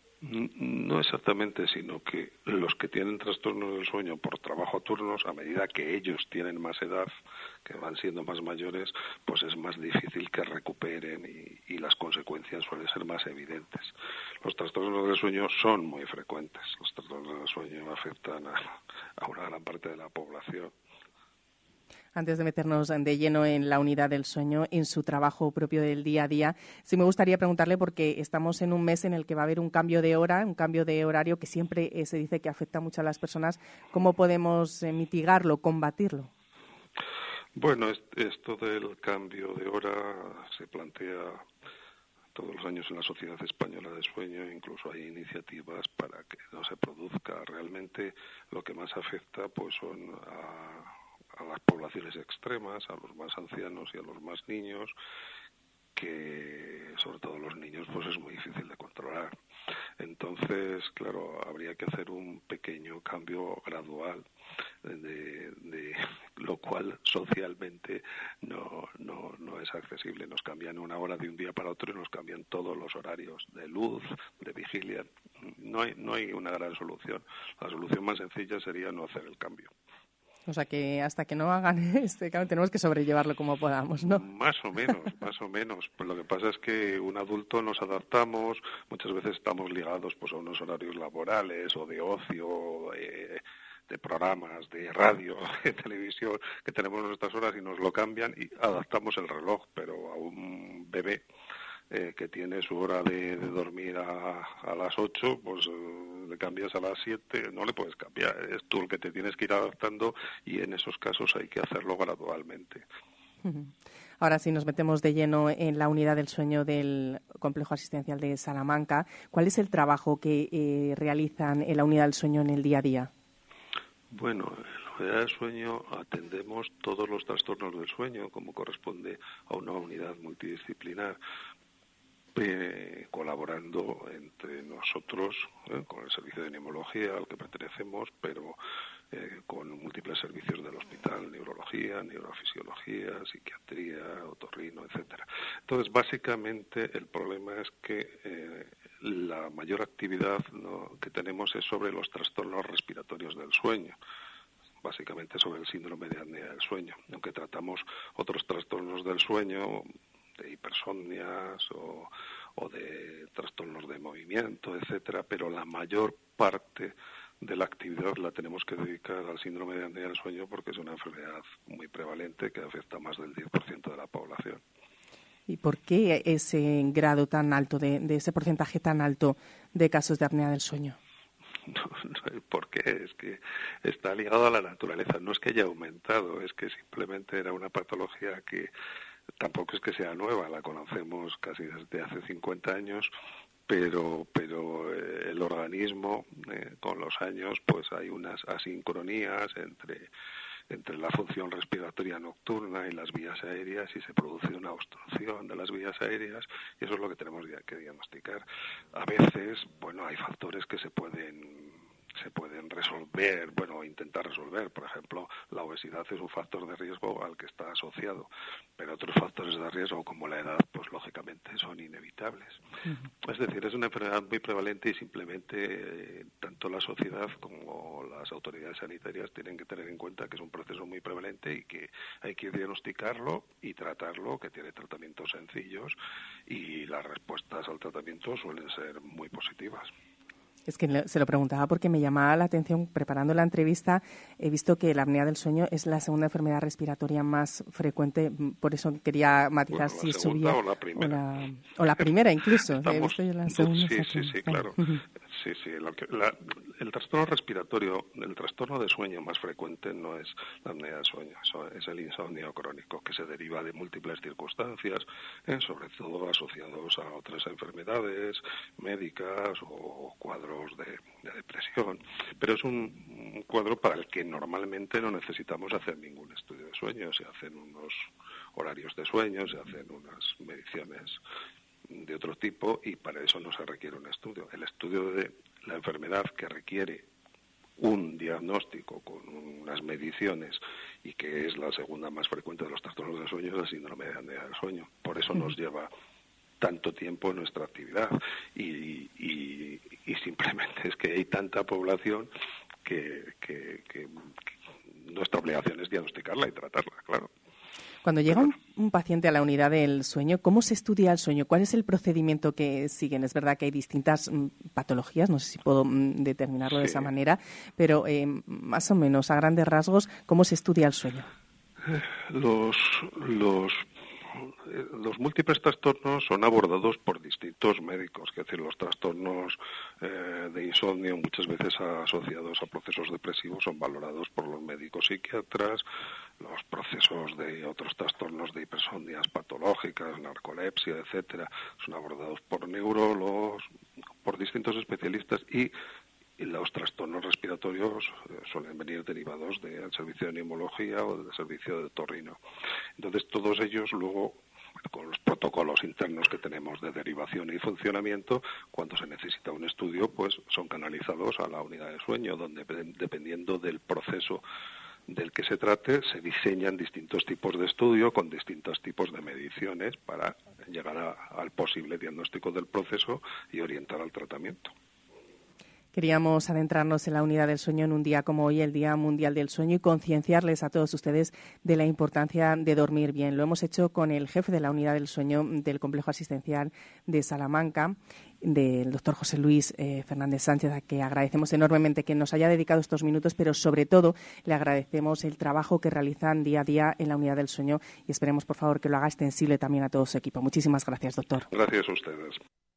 No exactamente, sino que los que tienen trastornos del sueño por trabajo a turnos, a medida que ellos tienen más edad, que van siendo más mayores, pues es más difícil que recuperen y, y las consecuencias suelen ser más evidentes. Los trastornos del sueño son muy frecuentes. Los trastornos del sueño afectan a, a una gran parte de la población. Antes de meternos de lleno en la unidad del sueño, en su trabajo propio del día a día, sí me gustaría preguntarle, porque estamos en un mes en el que va a haber un cambio de hora, un cambio de horario que siempre eh, se dice que afecta mucho a las personas. ¿Cómo podemos eh, mitigarlo, combatirlo? Bueno, esto del cambio de hora se plantea todos los años en la Sociedad Española de Sueño. Incluso hay iniciativas para que no se produzca. Realmente lo que más afecta pues son a a las poblaciones extremas, a los más ancianos y a los más niños, que sobre todo los niños pues es muy difícil de controlar. Entonces, claro, habría que hacer un pequeño cambio gradual, de, de lo cual socialmente no, no, no es accesible. Nos cambian una hora de un día para otro y nos cambian todos los horarios de luz, de vigilia. No hay, no hay una gran solución. La solución más sencilla sería no hacer el cambio. O sea que hasta que no hagan este cambio tenemos que sobrellevarlo como podamos, ¿no? Más o menos, más o menos. Pues lo que pasa es que un adulto nos adaptamos, muchas veces estamos ligados pues a unos horarios laborales o de ocio, eh, de programas, de radio, de televisión, que tenemos nuestras horas y nos lo cambian y adaptamos el reloj, pero a un bebé eh, que tiene su hora de, de dormir a, a las ocho, pues eh, le cambias a las siete, no le puedes cambiar, es tú el que te tienes que ir adaptando y en esos casos hay que hacerlo gradualmente. Ahora sí nos metemos de lleno en la unidad del sueño del Complejo Asistencial de Salamanca. ¿Cuál es el trabajo que eh, realizan en la unidad del sueño en el día a día? Bueno, en la unidad del sueño atendemos todos los trastornos del sueño, como corresponde a una unidad multidisciplinar, eh, colaborando entre nosotros, eh, con el servicio de neumología al que pertenecemos, pero eh, con múltiples servicios del hospital, neurología, neurofisiología, psiquiatría, otorrino, etcétera. Entonces, básicamente, el problema es que eh, la mayor actividad, ¿no?, que tenemos es sobre los trastornos respiratorios del sueño, básicamente sobre el síndrome de apnea del sueño, aunque tratamos otros trastornos del sueño, de hipersomnias o, o de trastornos de movimiento, etcétera, pero la mayor parte de la actividad la tenemos que dedicar al síndrome de apnea del sueño porque es una enfermedad muy prevalente que afecta a más del diez por ciento de la población. ¿Y por qué ese grado tan alto, de, de ese porcentaje tan alto de casos de apnea del sueño? No, no, ¿por qué? Es que está ligado a la naturaleza. No es que haya aumentado, es que simplemente era una patología que tampoco es que sea nueva, la conocemos casi desde hace cincuenta años, pero pero eh, el organismo, eh, con los años, pues hay unas asincronías entre entre la función respiratoria nocturna y las vías aéreas y se produce una obstrucción de las vías aéreas y eso es lo que tenemos que diagnosticar. A veces, bueno, hay factores que se pueden se pueden resolver, bueno, intentar resolver. Por ejemplo, la obesidad es un factor de riesgo al que está asociado, pero otros factores de riesgo, como la edad, pues lógicamente son inevitables. Uh-huh. Es decir, es una enfermedad muy prevalente y simplemente eh, tanto la sociedad como las autoridades sanitarias tienen que tener en cuenta que es un proceso muy prevalente y que hay que diagnosticarlo y tratarlo, que tiene tratamientos sencillos y las respuestas al tratamiento suelen ser muy positivas. Es que se lo preguntaba porque me llamaba la atención, preparando la entrevista, he visto que la apnea del sueño es la segunda enfermedad respiratoria más frecuente, por eso quería matizar bueno, si subía... o la primera. O la, o la primera incluso, Estamos, he visto yo la segunda. Sí, sí, sí, claro. Sí, sí, lo que, la, el trastorno respiratorio, el trastorno de sueño más frecuente no es la apnea del sueño, es el insomnio crónico, que se deriva de múltiples circunstancias, eh, sobre todo asociados a otras enfermedades médicas o cuadros de, de depresión. Pero es un, un cuadro para el que normalmente no necesitamos hacer ningún estudio de sueño, se hacen unos horarios de sueño, se hacen unas mediciones de otro tipo y para eso no se requiere un estudio. El estudio de la enfermedad que requiere un diagnóstico con unas mediciones y que es la segunda más frecuente de los trastornos del sueño es el síndrome de apnea del sueño. Por eso nos lleva tanto tiempo en nuestra actividad y, y, y simplemente es que hay tanta población que, que, que, que nuestra obligación es diagnosticarla y tratarla, claro. Cuando llega un, un paciente a la unidad del sueño, ¿cómo se estudia el sueño? ¿Cuál es el procedimiento que siguen? Es verdad que hay distintas mm, patologías, no sé si puedo mm, determinarlo sí. de esa manera, pero eh, más o menos, a grandes rasgos, ¿cómo se estudia el sueño? Los, los, los múltiples trastornos son abordados por distintos médicos, es decir, los trastornos eh, de insomnio muchas veces asociados a procesos depresivos son valorados por los médicos psiquiatras, los procesos de otros trastornos de hipersomnias patológicas, narcolepsia, etcétera, son abordados por neurólogos, por distintos especialistas y Y los trastornos respiratorios eh, suelen venir derivados del servicio de neumología o del servicio de otorrino. Entonces, todos ellos luego, bueno, con los protocolos internos que tenemos de derivación y funcionamiento, cuando se necesita un estudio, pues son canalizados a la unidad de sueño, donde dependiendo del proceso del que se trate, se diseñan distintos tipos de estudio con distintos tipos de mediciones para llegar a, al posible diagnóstico del proceso y orientar al tratamiento. Queríamos adentrarnos en la unidad del sueño en un día como hoy, el Día Mundial del Sueño, y concienciarles a todos ustedes de la importancia de dormir bien. Lo hemos hecho con el jefe de la unidad del sueño del Complejo Asistencial de Salamanca, del doctor José Luis eh, Fernández Sánchez, a que agradecemos enormemente que nos haya dedicado estos minutos, pero sobre todo le agradecemos el trabajo que realizan día a día en la unidad del sueño y esperemos, por favor, que lo haga extensible también a todo su equipo. Muchísimas gracias, doctor. Gracias a ustedes.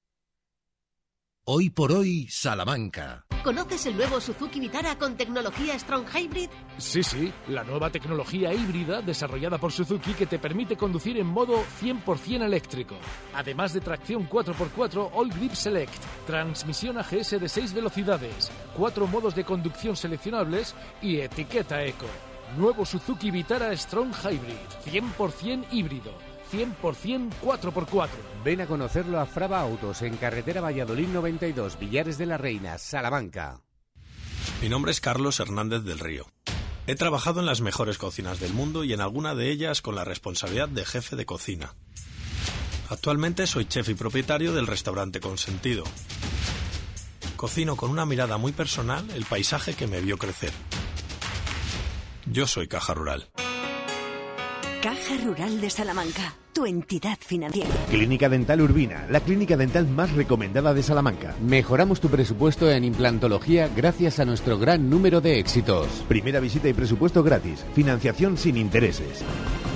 Hoy por hoy, Salamanca. ¿Conoces el nuevo Suzuki Vitara con tecnología Strong Hybrid? Sí, sí, la nueva tecnología híbrida desarrollada por Suzuki que te permite conducir en modo cien por ciento eléctrico. Además de tracción cuatro por cuatro All Grip Select, transmisión A G S de seis velocidades, cuatro modos de conducción seleccionables y etiqueta Eco. Nuevo Suzuki Vitara Strong Hybrid, cien por ciento híbrido. cien por ciento cuatro por cuatro. Ven a conocerlo a Frava Autos, en carretera Valladolid noventa y dos, Villares de la Reina, Salamanca. Mi nombre es Carlos Hernández del Río. He trabajado en las mejores cocinas del mundo y en alguna de ellas con la responsabilidad de jefe de cocina. Actualmente soy chef y propietario del restaurante Consentido. Cocino con una mirada muy personal el paisaje que me vio crecer. Yo soy Caja Rural. Caja Rural de Salamanca, tu entidad financiera. Clínica Dental Urbina, la clínica dental más recomendada de Salamanca. Mejoramos tu presupuesto en implantología gracias a nuestro gran número de éxitos. Primera visita y presupuesto gratis. Financiación sin intereses.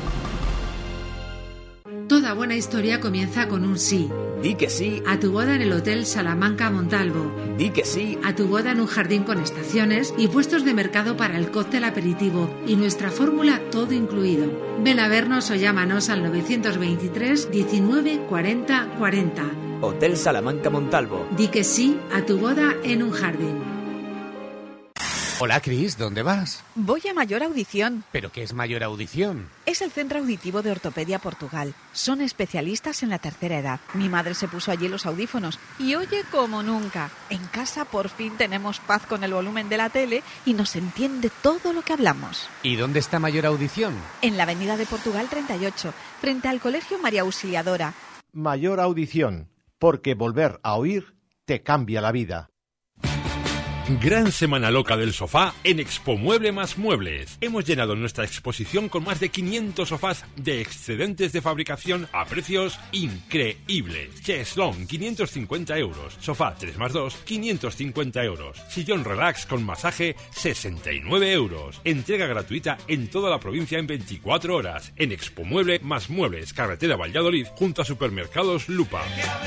Toda buena historia comienza con un sí. Di que sí. A tu boda en el Hotel Salamanca Montalvo. Di que sí. A tu boda en un jardín con estaciones y puestos de mercado para el cóctel aperitivo y nuestra fórmula todo incluido. Ven a vernos o llámanos al novecientos veintitrés diecinueve cuarenta cuarenta. Hotel Salamanca Montalvo. Di que sí a tu boda en un jardín. Hola, Cris, ¿dónde vas? Voy a Mayor Audición. ¿Pero qué es Mayor Audición? Es el Centro Auditivo de Ortopedia Portugal. Son especialistas en la tercera edad. Mi madre se puso allí los audífonos y oye como nunca. En casa por fin tenemos paz con el volumen de la tele y nos entiende todo lo que hablamos. ¿Y dónde está Mayor Audición? En la Avenida de Portugal treinta y ocho, frente al Colegio María Auxiliadora. Mayor Audición, porque volver a oír te cambia la vida. Gran semana loca del sofá en Expo Mueble más Muebles. Hemos llenado nuestra exposición con más de quinientos sofás de excedentes de fabricación a precios increíbles. Cheslong, quinientos cincuenta euros. Sofá tres más dos, quinientos cincuenta euros. Sillón relax con masaje, sesenta y nueve euros. Entrega gratuita en toda la provincia en veinticuatro horas. En Expo Mueble más Muebles, carretera Valladolid, junto a Supermercados Lupa.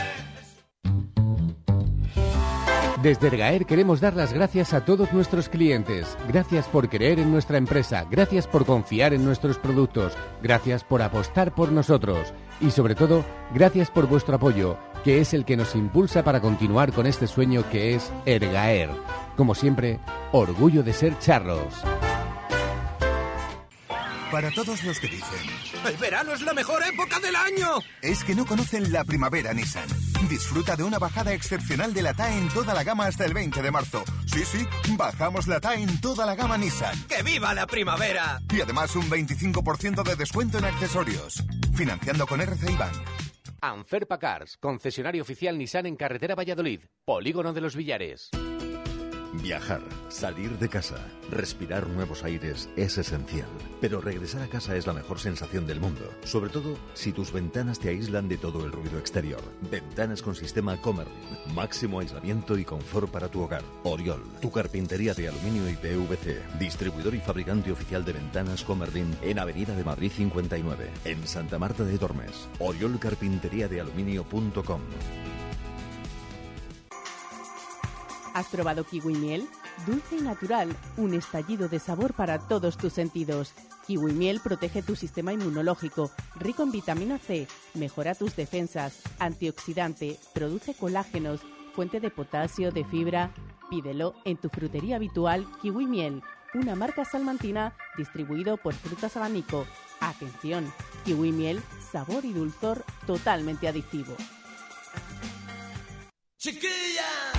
Desde Ergaer queremos dar las gracias a todos nuestros clientes. Gracias por creer en nuestra empresa, gracias por confiar en nuestros productos, gracias por apostar por nosotros y sobre todo, gracias por vuestro apoyo, que es el que nos impulsa para continuar con este sueño que es Ergaer. Como siempre, orgullo de ser charros. Para todos los que dicen ¡el verano es la mejor época del año! Es que no conocen la primavera Nissan. Disfruta de una bajada excepcional de la T A E en toda la gama hasta el veinte de marzo. Sí, sí, bajamos la T A E en toda la gama Nissan. ¡Que viva la primavera! Y además un veinticinco por ciento de descuento en accesorios. Financiando con R C I Bank. Anferpa Cars, concesionario oficial Nissan en carretera Valladolid, Polígono de los Villares. Viajar, salir de casa, respirar nuevos aires es esencial. Pero regresar a casa es la mejor sensación del mundo. Sobre todo si tus ventanas te aíslan de todo el ruido exterior. Ventanas con sistema Comerlin. Máximo aislamiento y confort para tu hogar. Oriol, tu carpintería de aluminio y P V C. Distribuidor y fabricante oficial de ventanas Comerlin en Avenida de Madrid cincuenta y nueve. En Santa Marta de Tormes. Oriol Carpintería de Aluminio punto com. ¿Has probado kiwi miel? Dulce y natural, un estallido de sabor para todos tus sentidos. Kiwi miel protege tu sistema inmunológico, rico en vitamina C, mejora tus defensas, antioxidante, produce colágenos, fuente de potasio, de fibra. Pídelo en tu frutería habitual Kiwi Miel, una marca salmantina distribuido por Frutas Abanico. Atención, Kiwi Miel sabor y dulzor totalmente adictivo. ¡Chiquilla!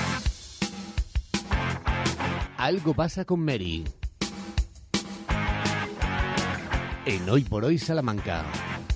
Algo pasa con Mary. En Hoy por Hoy Salamanca.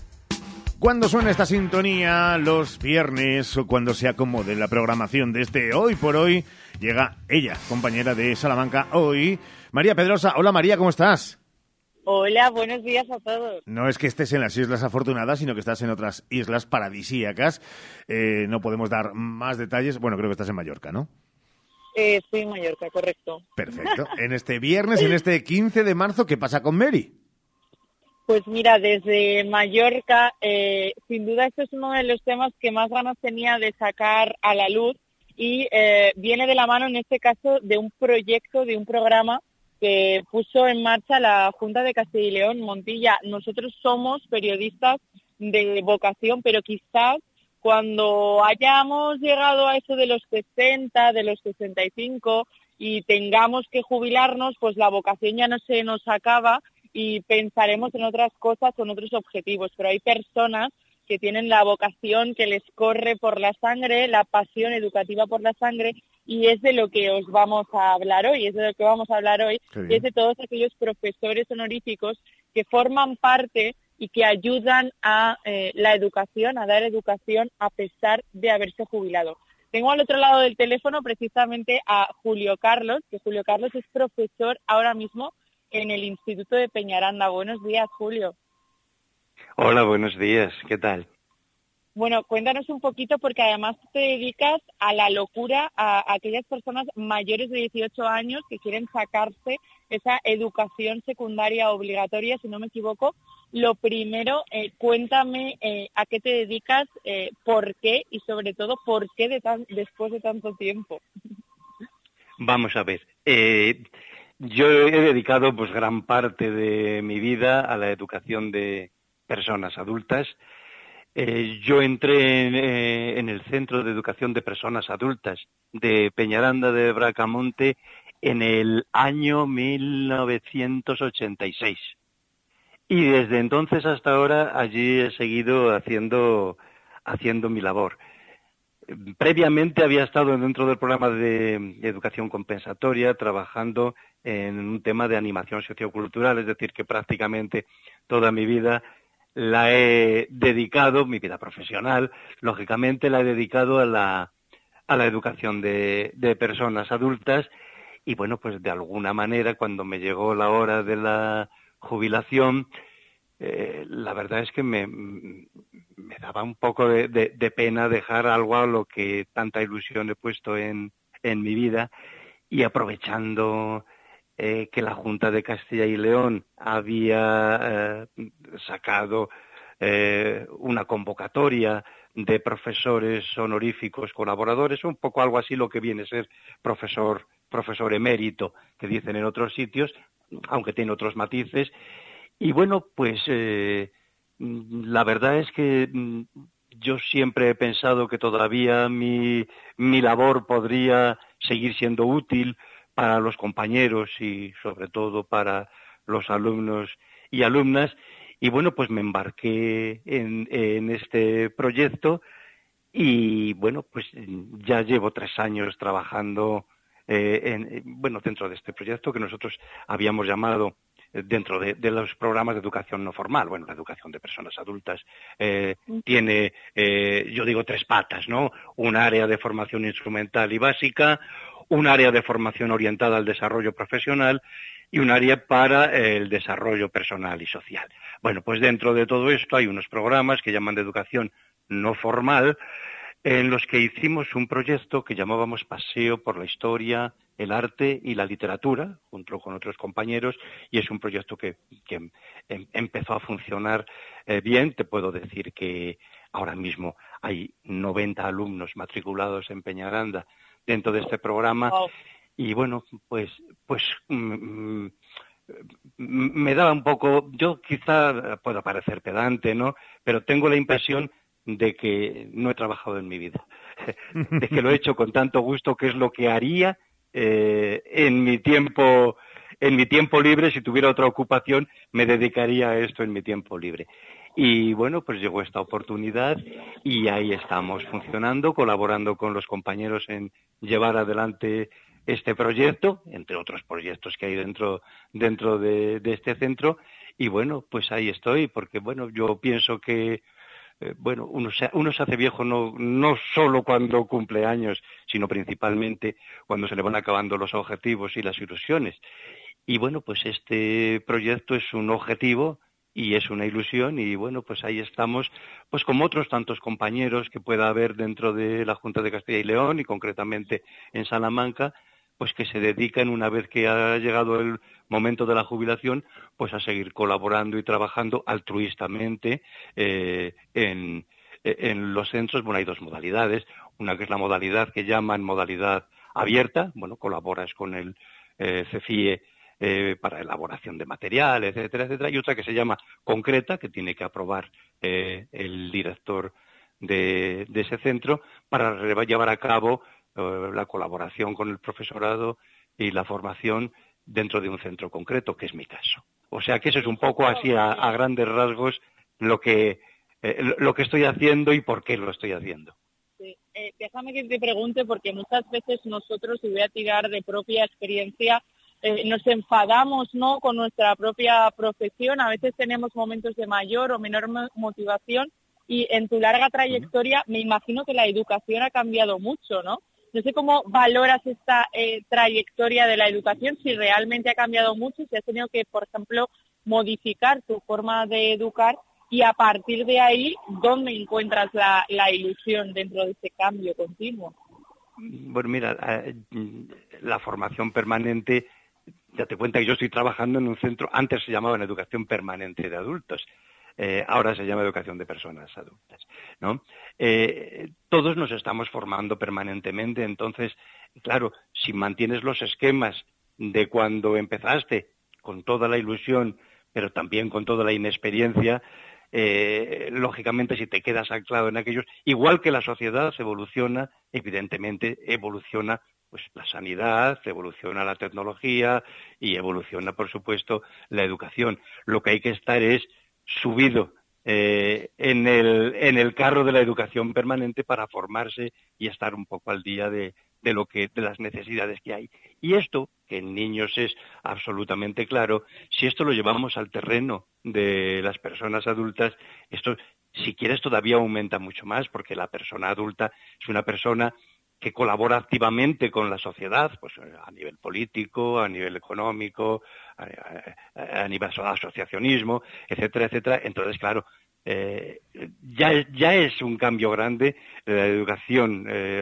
Cuando suena esta sintonía los viernes o cuando se acomode la programación de este Hoy por Hoy, llega ella, compañera de Salamanca Hoy, María Pedrosa. Hola María, ¿cómo estás? Hola, buenos días a todos. No es que estés en las Islas Afortunadas, sino que estás en otras islas paradisíacas. Eh, no podemos dar más detalles. Bueno, creo que estás en Mallorca, ¿no? Eh, sí, en Mallorca, correcto. Perfecto. En este viernes, en este quince de marzo, ¿qué pasa con Mary? Pues mira, desde Mallorca, eh, sin duda este es uno de los temas que más ganas tenía de sacar a la luz y eh, viene de la mano en este caso de un proyecto, de un programa que puso en marcha la Junta de Castilla y León, Montilla. Nosotros somos periodistas de vocación, pero quizás cuando hayamos llegado a eso de los sesenta, de los sesenta y cinco y tengamos que jubilarnos, pues la vocación ya no se nos acaba y pensaremos en otras cosas, en otros objetivos. Pero hay personas que tienen la vocación que les corre por la sangre, la pasión educativa por la sangre, y es de lo que os vamos a hablar hoy, es de lo que vamos a hablar hoy, y es de todos aquellos profesores honoríficos que forman parte y que ayudan a eh, la educación, a dar educación a pesar de haberse jubilado. Tengo al otro lado del teléfono precisamente a Julio Carlos, que Julio Carlos es profesor ahora mismo en el Instituto de Peñaranda. Buenos días, Julio. Hola, buenos días. ¿Qué tal? Bueno, cuéntanos un poquito, porque además te dedicas a la locura a aquellas personas mayores de dieciocho años que quieren sacarse esa educación secundaria obligatoria, si no me equivoco. Lo primero, eh, cuéntame eh, a qué te dedicas, eh, por qué y sobre todo por qué de tan, después de tanto tiempo. Vamos a ver. Eh, yo he dedicado pues gran parte de mi vida a la educación de personas adultas. Eh, yo entré en, eh, en el Centro de Educación de Personas Adultas de Peñaranda de Bracamonte en el año mil novecientos ochenta y seis. Y desde entonces hasta ahora allí he seguido haciendo, haciendo mi labor. Previamente había estado dentro del programa de educación compensatoria trabajando en un tema de animación sociocultural, es decir, que prácticamente toda mi vida la he dedicado, mi vida profesional, lógicamente la he dedicado a la, a la educación de, de personas adultas y bueno, pues de alguna manera cuando me llegó la hora de la jubilación, eh, la verdad es que me, me daba un poco de, de, de pena dejar algo a lo que tanta ilusión he puesto en, en mi vida y aprovechando Eh, que la Junta de Castilla y León había eh, sacado eh, una convocatoria de profesores honoríficos colaboradores, un poco algo así lo que viene a ser profesor, profesor emérito, que dicen en otros sitios, aunque tiene otros matices. Y bueno, pues eh, la verdad es que yo siempre he pensado que todavía mi, mi labor podría seguir siendo útil para los compañeros y sobre todo para los alumnos y alumnas. Y bueno, pues me embarqué en, en este proyecto y bueno, pues ya llevo tres años trabajando eh, en, bueno, dentro de este proyecto que nosotros habíamos llamado dentro de, de los programas de educación no formal. Bueno, la educación de personas adultas eh, tiene, eh, yo digo, tres patas, ¿no? Un área de formación instrumental y básica, un área de formación orientada al desarrollo profesional y un área para el desarrollo personal y social. Bueno, pues dentro de todo esto hay unos programas que llaman de educación no formal, en los que hicimos un proyecto que llamábamos Paseo por la Historia, el Arte y la Literatura, junto con otros compañeros, y es un proyecto que, que em, empezó a funcionar eh, bien. Te puedo decir que ahora mismo hay noventa alumnos matriculados en Peñaranda dentro de este programa, wow. Y bueno, pues, pues mm, me daba un poco, yo quizá puedo parecer pedante, ¿no? Pero tengo la impresión de que no he trabajado en mi vida, de que lo he hecho con tanto gusto, que es lo que haría eh, en mi tiempo, en mi tiempo libre. Si tuviera otra ocupación, me dedicaría a esto en mi tiempo libre. Y bueno, pues llegó esta oportunidad y ahí estamos funcionando, colaborando con los compañeros en llevar adelante este proyecto, entre otros proyectos que hay dentro, dentro de, de este centro. Y bueno, pues ahí estoy, porque bueno, yo pienso que eh, bueno, uno se, uno se hace viejo no, no solo cuando cumple años, sino principalmente cuando se le van acabando los objetivos y las ilusiones. Y bueno, pues este proyecto es un objetivo y es una ilusión, y bueno, pues ahí estamos, pues como otros tantos compañeros que pueda haber dentro de la Junta de Castilla y León y concretamente en Salamanca, pues que se dedican, una vez que ha llegado el momento de la jubilación, pues a seguir colaborando y trabajando altruistamente eh, en, en los centros. Bueno, hay dos modalidades, una que es la modalidad que llaman modalidad abierta, bueno, colaboras con el eh, CEFIE Eh, para elaboración de material, etcétera, etcétera, y otra que se llama concreta, que tiene que aprobar eh, el director de, de ese centro para llevar a cabo eh, la colaboración con el profesorado y la formación dentro de un centro concreto, que es mi caso. O sea que eso es un poco así a, a grandes rasgos lo que, eh, lo que estoy haciendo y por qué lo estoy haciendo. Sí. Eh, déjame que te pregunte, porque muchas veces nosotros, y voy a tirar de propia experiencia, Eh, nos enfadamos, ¿no?, con nuestra propia profesión. A veces tenemos momentos de mayor o menor motivación, y en tu larga trayectoria me imagino que la educación ha cambiado mucho, ¿no? No sé cómo valoras esta eh, trayectoria de la educación, si realmente ha cambiado mucho, si has tenido que, por ejemplo, modificar tu forma de educar, y a partir de ahí, ¿dónde encuentras la, la ilusión dentro de ese cambio continuo? Bueno, mira, la formación permanente, date cuenta que yo estoy trabajando en un centro, antes se llamaba educación permanente de adultos, eh, ahora se llama educación de personas adultas, ¿no? Eh, todos nos estamos formando permanentemente, entonces, claro, si mantienes los esquemas de cuando empezaste, con toda la ilusión, pero también con toda la inexperiencia, eh, lógicamente si te quedas anclado en aquellos, igual que la sociedad evoluciona, evidentemente evoluciona pues la sanidad, evoluciona la tecnología y evoluciona, por supuesto, la educación. Lo que hay que estar es subido eh, en el en el carro de la educación permanente para formarse y estar un poco al día de, de lo que de las necesidades que hay. Y esto, que en niños es absolutamente claro, si esto lo llevamos al terreno de las personas adultas, esto, si quieres, todavía aumenta mucho más, porque la persona adulta es una persona que colabora activamente con la sociedad, pues a nivel político, a nivel económico, a, a, a nivel asociacionismo, etcétera, etcétera. Entonces, claro, eh, ya, ya es un cambio grande la educación eh,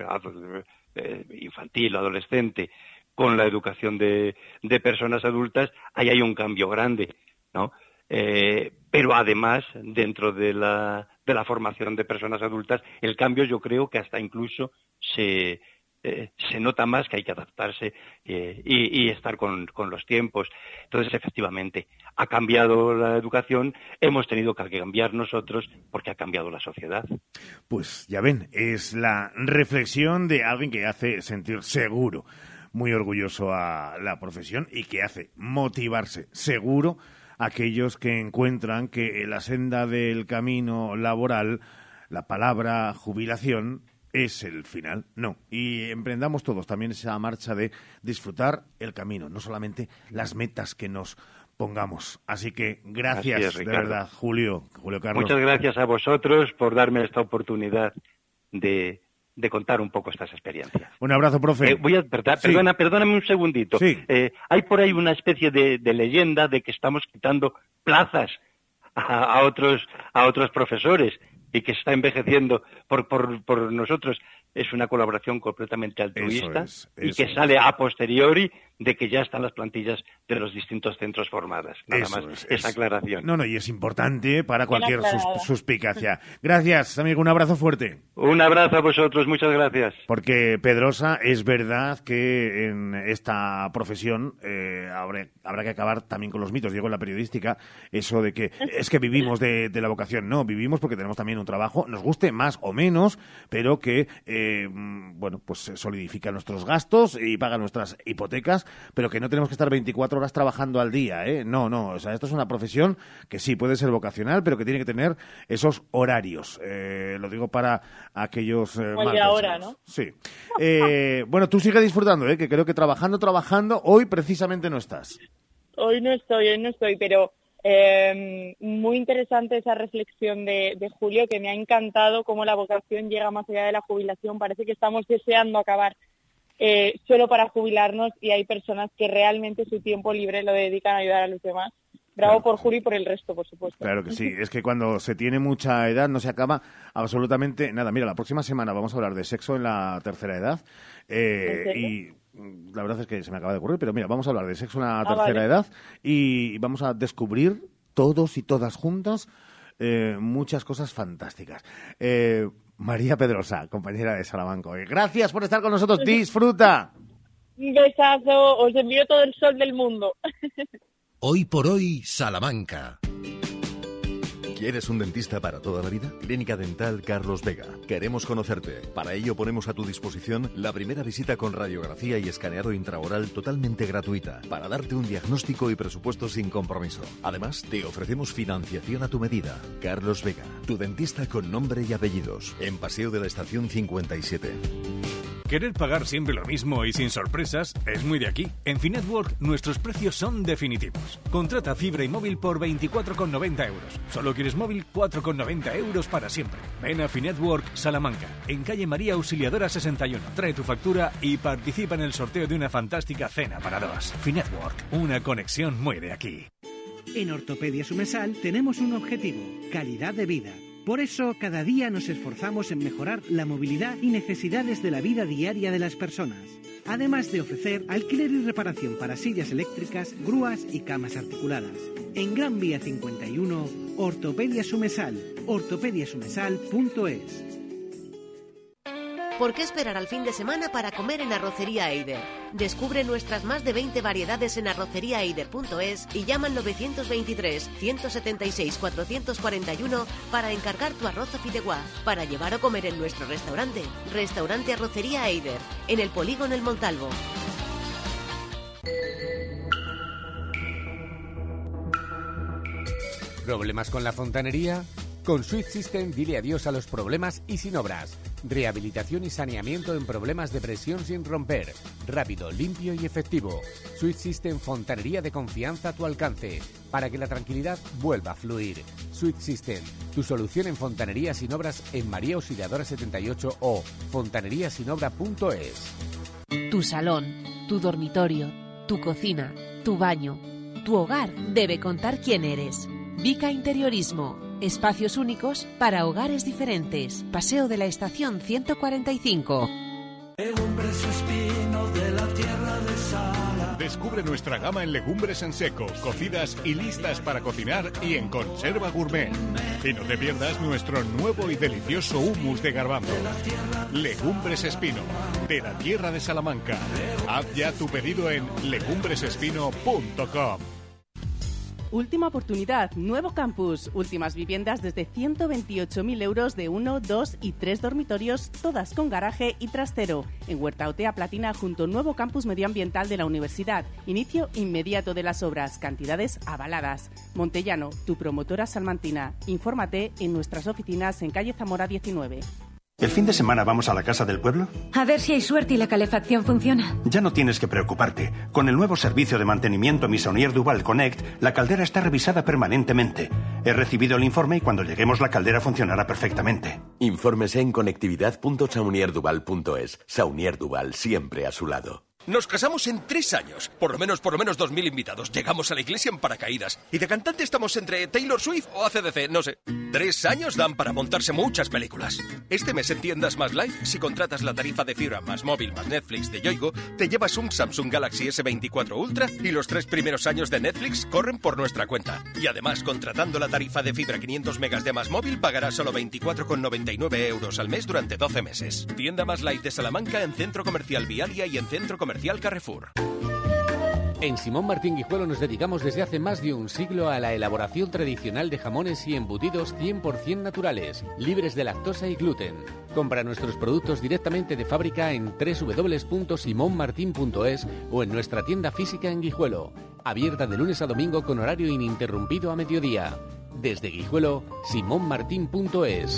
infantil, adolescente, con la educación de, de personas adultas. Ahí hay un cambio grande, ¿no? Eh, pero además, dentro de la, de la formación de personas adultas, el cambio yo creo que hasta incluso se, eh, se nota más, que hay que adaptarse eh, y, y estar con, con los tiempos. Entonces, efectivamente, ha cambiado la educación, hemos tenido que cambiar nosotros porque ha cambiado la sociedad. Pues ya ven, es la reflexión de alguien que hace sentir seguro, muy orgulloso a la profesión, y que hace motivarse seguro aquellos que encuentran que en la senda del camino laboral la palabra jubilación es el final. No, y emprendamos todos también esa marcha de disfrutar el camino, no solamente las metas que nos pongamos. Así que gracias, Así es, de verdad, Julio, Julio Carlos. Muchas gracias a vosotros por darme esta oportunidad de de contar un poco estas experiencias. Un abrazo, profe. Eh, voy a, perdona, sí. perdona, perdóname un segundito. Sí. Eh, hay por ahí una especie de, de leyenda de que estamos quitando plazas a, a otros a otros profesores y que se está envejeciendo por, por, por nosotros. Es una colaboración completamente altruista eso es, y eso que sale a posteriori de que ya están las plantillas de los distintos centros formadas. Nada eso más es, esa es, aclaración. No, no, y es importante para cualquier sus, suspicacia. Gracias, amigo, un abrazo fuerte. Un abrazo a vosotros, muchas gracias. Porque, Pedrosa, es verdad que en esta profesión eh, habrá, habrá que acabar también con los mitos. Digo, en la periodística, eso de que es que vivimos de, de la vocación. No, vivimos porque tenemos también un trabajo, nos guste más o menos, pero que... Eh, que, bueno, pues solidifica nuestros gastos y paga nuestras hipotecas, pero que no tenemos que estar veinticuatro horas trabajando al día, ¿eh? No, no, o sea, esto es una profesión que sí puede ser vocacional, pero que tiene que tener esos horarios. Eh, lo digo para aquellos eh, Pues mal de ahora, pensados. ¿no? Sí. Eh, bueno, tú sigue disfrutando, ¿eh? Que creo que trabajando, trabajando, hoy precisamente no estás. Hoy no estoy, hoy no estoy, pero eh, muy interesante esa reflexión de, de Julio, que me ha encantado cómo la vocación llega más allá de la jubilación. Parece que estamos deseando acabar eh, solo para jubilarnos y hay personas que realmente su tiempo libre lo dedican a ayudar a los demás. Bravo por Julio y por el resto, por supuesto. Claro que sí, es que cuando se tiene mucha edad no se acaba absolutamente nada. Mira, la próxima semana vamos a hablar de sexo en la tercera edad eh, y la verdad es que se me acaba de ocurrir, pero mira, vamos a hablar de sexo en la Ah, tercera vale. edad y vamos a descubrir todos y todas juntas eh, muchas cosas fantásticas. Eh, María Pedrosa, compañera de Salamanca, eh, gracias por estar con nosotros, disfruta. Un besazo, os envío todo el sol del mundo. Hoy por hoy, Salamanca. ¿Quieres un dentista para toda la vida? Clínica Dental Carlos Vega. Queremos conocerte. Para ello ponemos a tu disposición la primera visita con radiografía y escaneado intraoral totalmente gratuita para darte un diagnóstico y presupuesto sin compromiso. Además, te ofrecemos financiación a tu medida. Carlos Vega, tu dentista con nombre y apellidos. En Paseo de la Estación cincuenta y siete. Querer pagar siempre lo mismo y sin sorpresas es muy de aquí. En Finetwork nuestros precios son definitivos. Contrata fibra y móvil por veinticuatro con noventa euros. Solo quieres móvil, cuatro con noventa euros para siempre. Ven a Finetwork Salamanca, en calle María Auxiliadora sesenta y uno. Trae tu factura y participa en el sorteo de una fantástica cena para dos. Finetwork, una conexión muy de aquí. En Ortopedia Sumesal tenemos un objetivo: calidad de vida. Por eso, cada día nos esforzamos en mejorar la movilidad y necesidades de la vida diaria de las personas, además de ofrecer alquiler y reparación para sillas eléctricas, grúas y camas articuladas. En Gran Vía cincuenta y uno, Ortopedia Sumesal, ortopedia sumesal punto es. ¿Por qué esperar al fin de semana para comer en Arrocería Eider? Descubre nuestras más de veinte variedades en arrocería eider punto es y llama al novecientos veintitrés, ciento setenta y seis, cuatrocientos cuarenta y uno para encargar tu arroz a fideuá, para llevar o comer en nuestro restaurante. Restaurante Arrocería Eider, en el Polígono El Montalvo. ¿Problemas con la fontanería? Con Switch System dile adiós a los problemas y sin obras. Rehabilitación y saneamiento en problemas de presión sin romper. Rápido, limpio y efectivo. Switch System, fontanería de confianza a tu alcance, para que la tranquilidad vuelva a fluir. Switch System, tu solución en fontanería sin obras en María Auxiliadora setenta y ocho o fontanería sin obra punto es. Tu salón, tu dormitorio, tu cocina, tu baño, tu hogar debe contar quién eres. Vica Interiorismo. Espacios únicos para hogares diferentes. Paseo de la Estación ciento cuarenta y cinco. Legumbres Espino de la tierra de Sala. Descubre nuestra gama en legumbres en seco, cocidas y listas para cocinar y en conserva gourmet. Y no te pierdas nuestro nuevo y delicioso hummus de garbanzo. Legumbres Espino, de la tierra de Salamanca. Haz ya tu pedido en legumbresespino punto com. Última oportunidad, nuevo campus, últimas viviendas desde ciento veintiocho mil euros de uno, dos y tres dormitorios, todas con garaje y trastero. En Huerta Otea Platina, junto al nuevo campus medioambiental de la universidad. Inicio inmediato de las obras, cantidades avaladas. Montellano, tu promotora salmantina. Infórmate en nuestras oficinas en calle Zamora diecinueve. ¿El fin de semana vamos a la casa del pueblo? A ver si hay suerte y la calefacción funciona. Ya no tienes que preocuparte. Con el nuevo servicio de mantenimiento Missonier Duval Connect, la caldera está revisada permanentemente. He recibido el informe y cuando lleguemos la caldera funcionará perfectamente. Infórmese en conectividad punto saunier duval punto es. Saunier Duval, siempre a su lado. Nos casamos en tres años. Por lo menos, por lo menos dos mil invitados. Llegamos a la iglesia en paracaídas. Y de cantante estamos entre Taylor Swift o A C D C, no sé. Tres años dan para montarse muchas películas. Este mes en Tiendas Más Life, si contratas la tarifa de fibra más móvil más Netflix de Yoigo, te llevas un Samsung Galaxy ese veinticuatro Ultra y los tres primeros años de Netflix corren por nuestra cuenta. Y además, contratando la tarifa de fibra quinientos megas de Más Móvil, pagarás solo veinticuatro con noventa y nueve euros al mes durante doce meses. Tienda Más Life de Salamanca en Centro Comercial Vialia y en Centro Comercial Carrefour. En Simón Martín Guijuelo nos dedicamos desde hace más de un siglo a la elaboración tradicional de jamones y embutidos cien por ciento naturales, libres de lactosa y gluten. Compra nuestros productos directamente de fábrica en doble u doble u doble u punto simon martin punto es o en nuestra tienda física en Guijuelo, abierta de lunes a domingo con horario ininterrumpido a mediodía. Desde Guijuelo, simon martin punto es.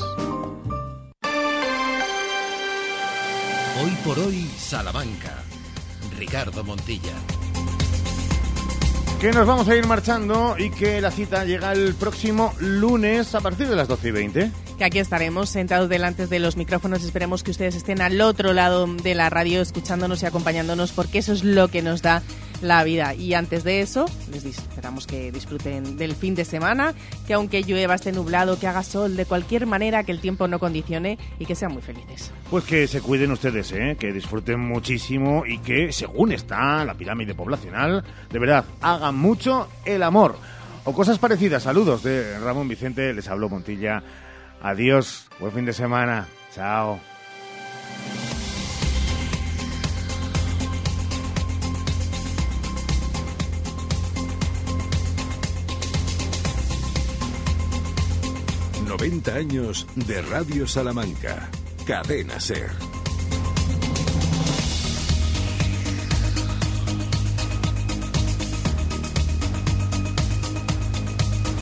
Hoy por hoy, Salamanca. Ricardo Montilla. Que nos vamos a ir marchando y que la cita llega el próximo lunes a partir de las doce y veinte. Que aquí estaremos sentados delante de los micrófonos. Esperemos que ustedes estén al otro lado de la radio escuchándonos y acompañándonos, porque eso es lo que nos da la vida. Y antes de eso, les esperamos que disfruten del fin de semana, que aunque llueva, esté nublado, que haga sol, de cualquier manera, que el tiempo no condicione y que sean muy felices. Pues que se cuiden ustedes, ¿eh? Que disfruten muchísimo y que, según está la pirámide poblacional, de verdad, hagan mucho el amor. O cosas parecidas. Saludos de Ramón Vicente, les habló Montilla. Adiós, buen fin de semana. Chao. noventa años de Radio Salamanca. Cadena SER.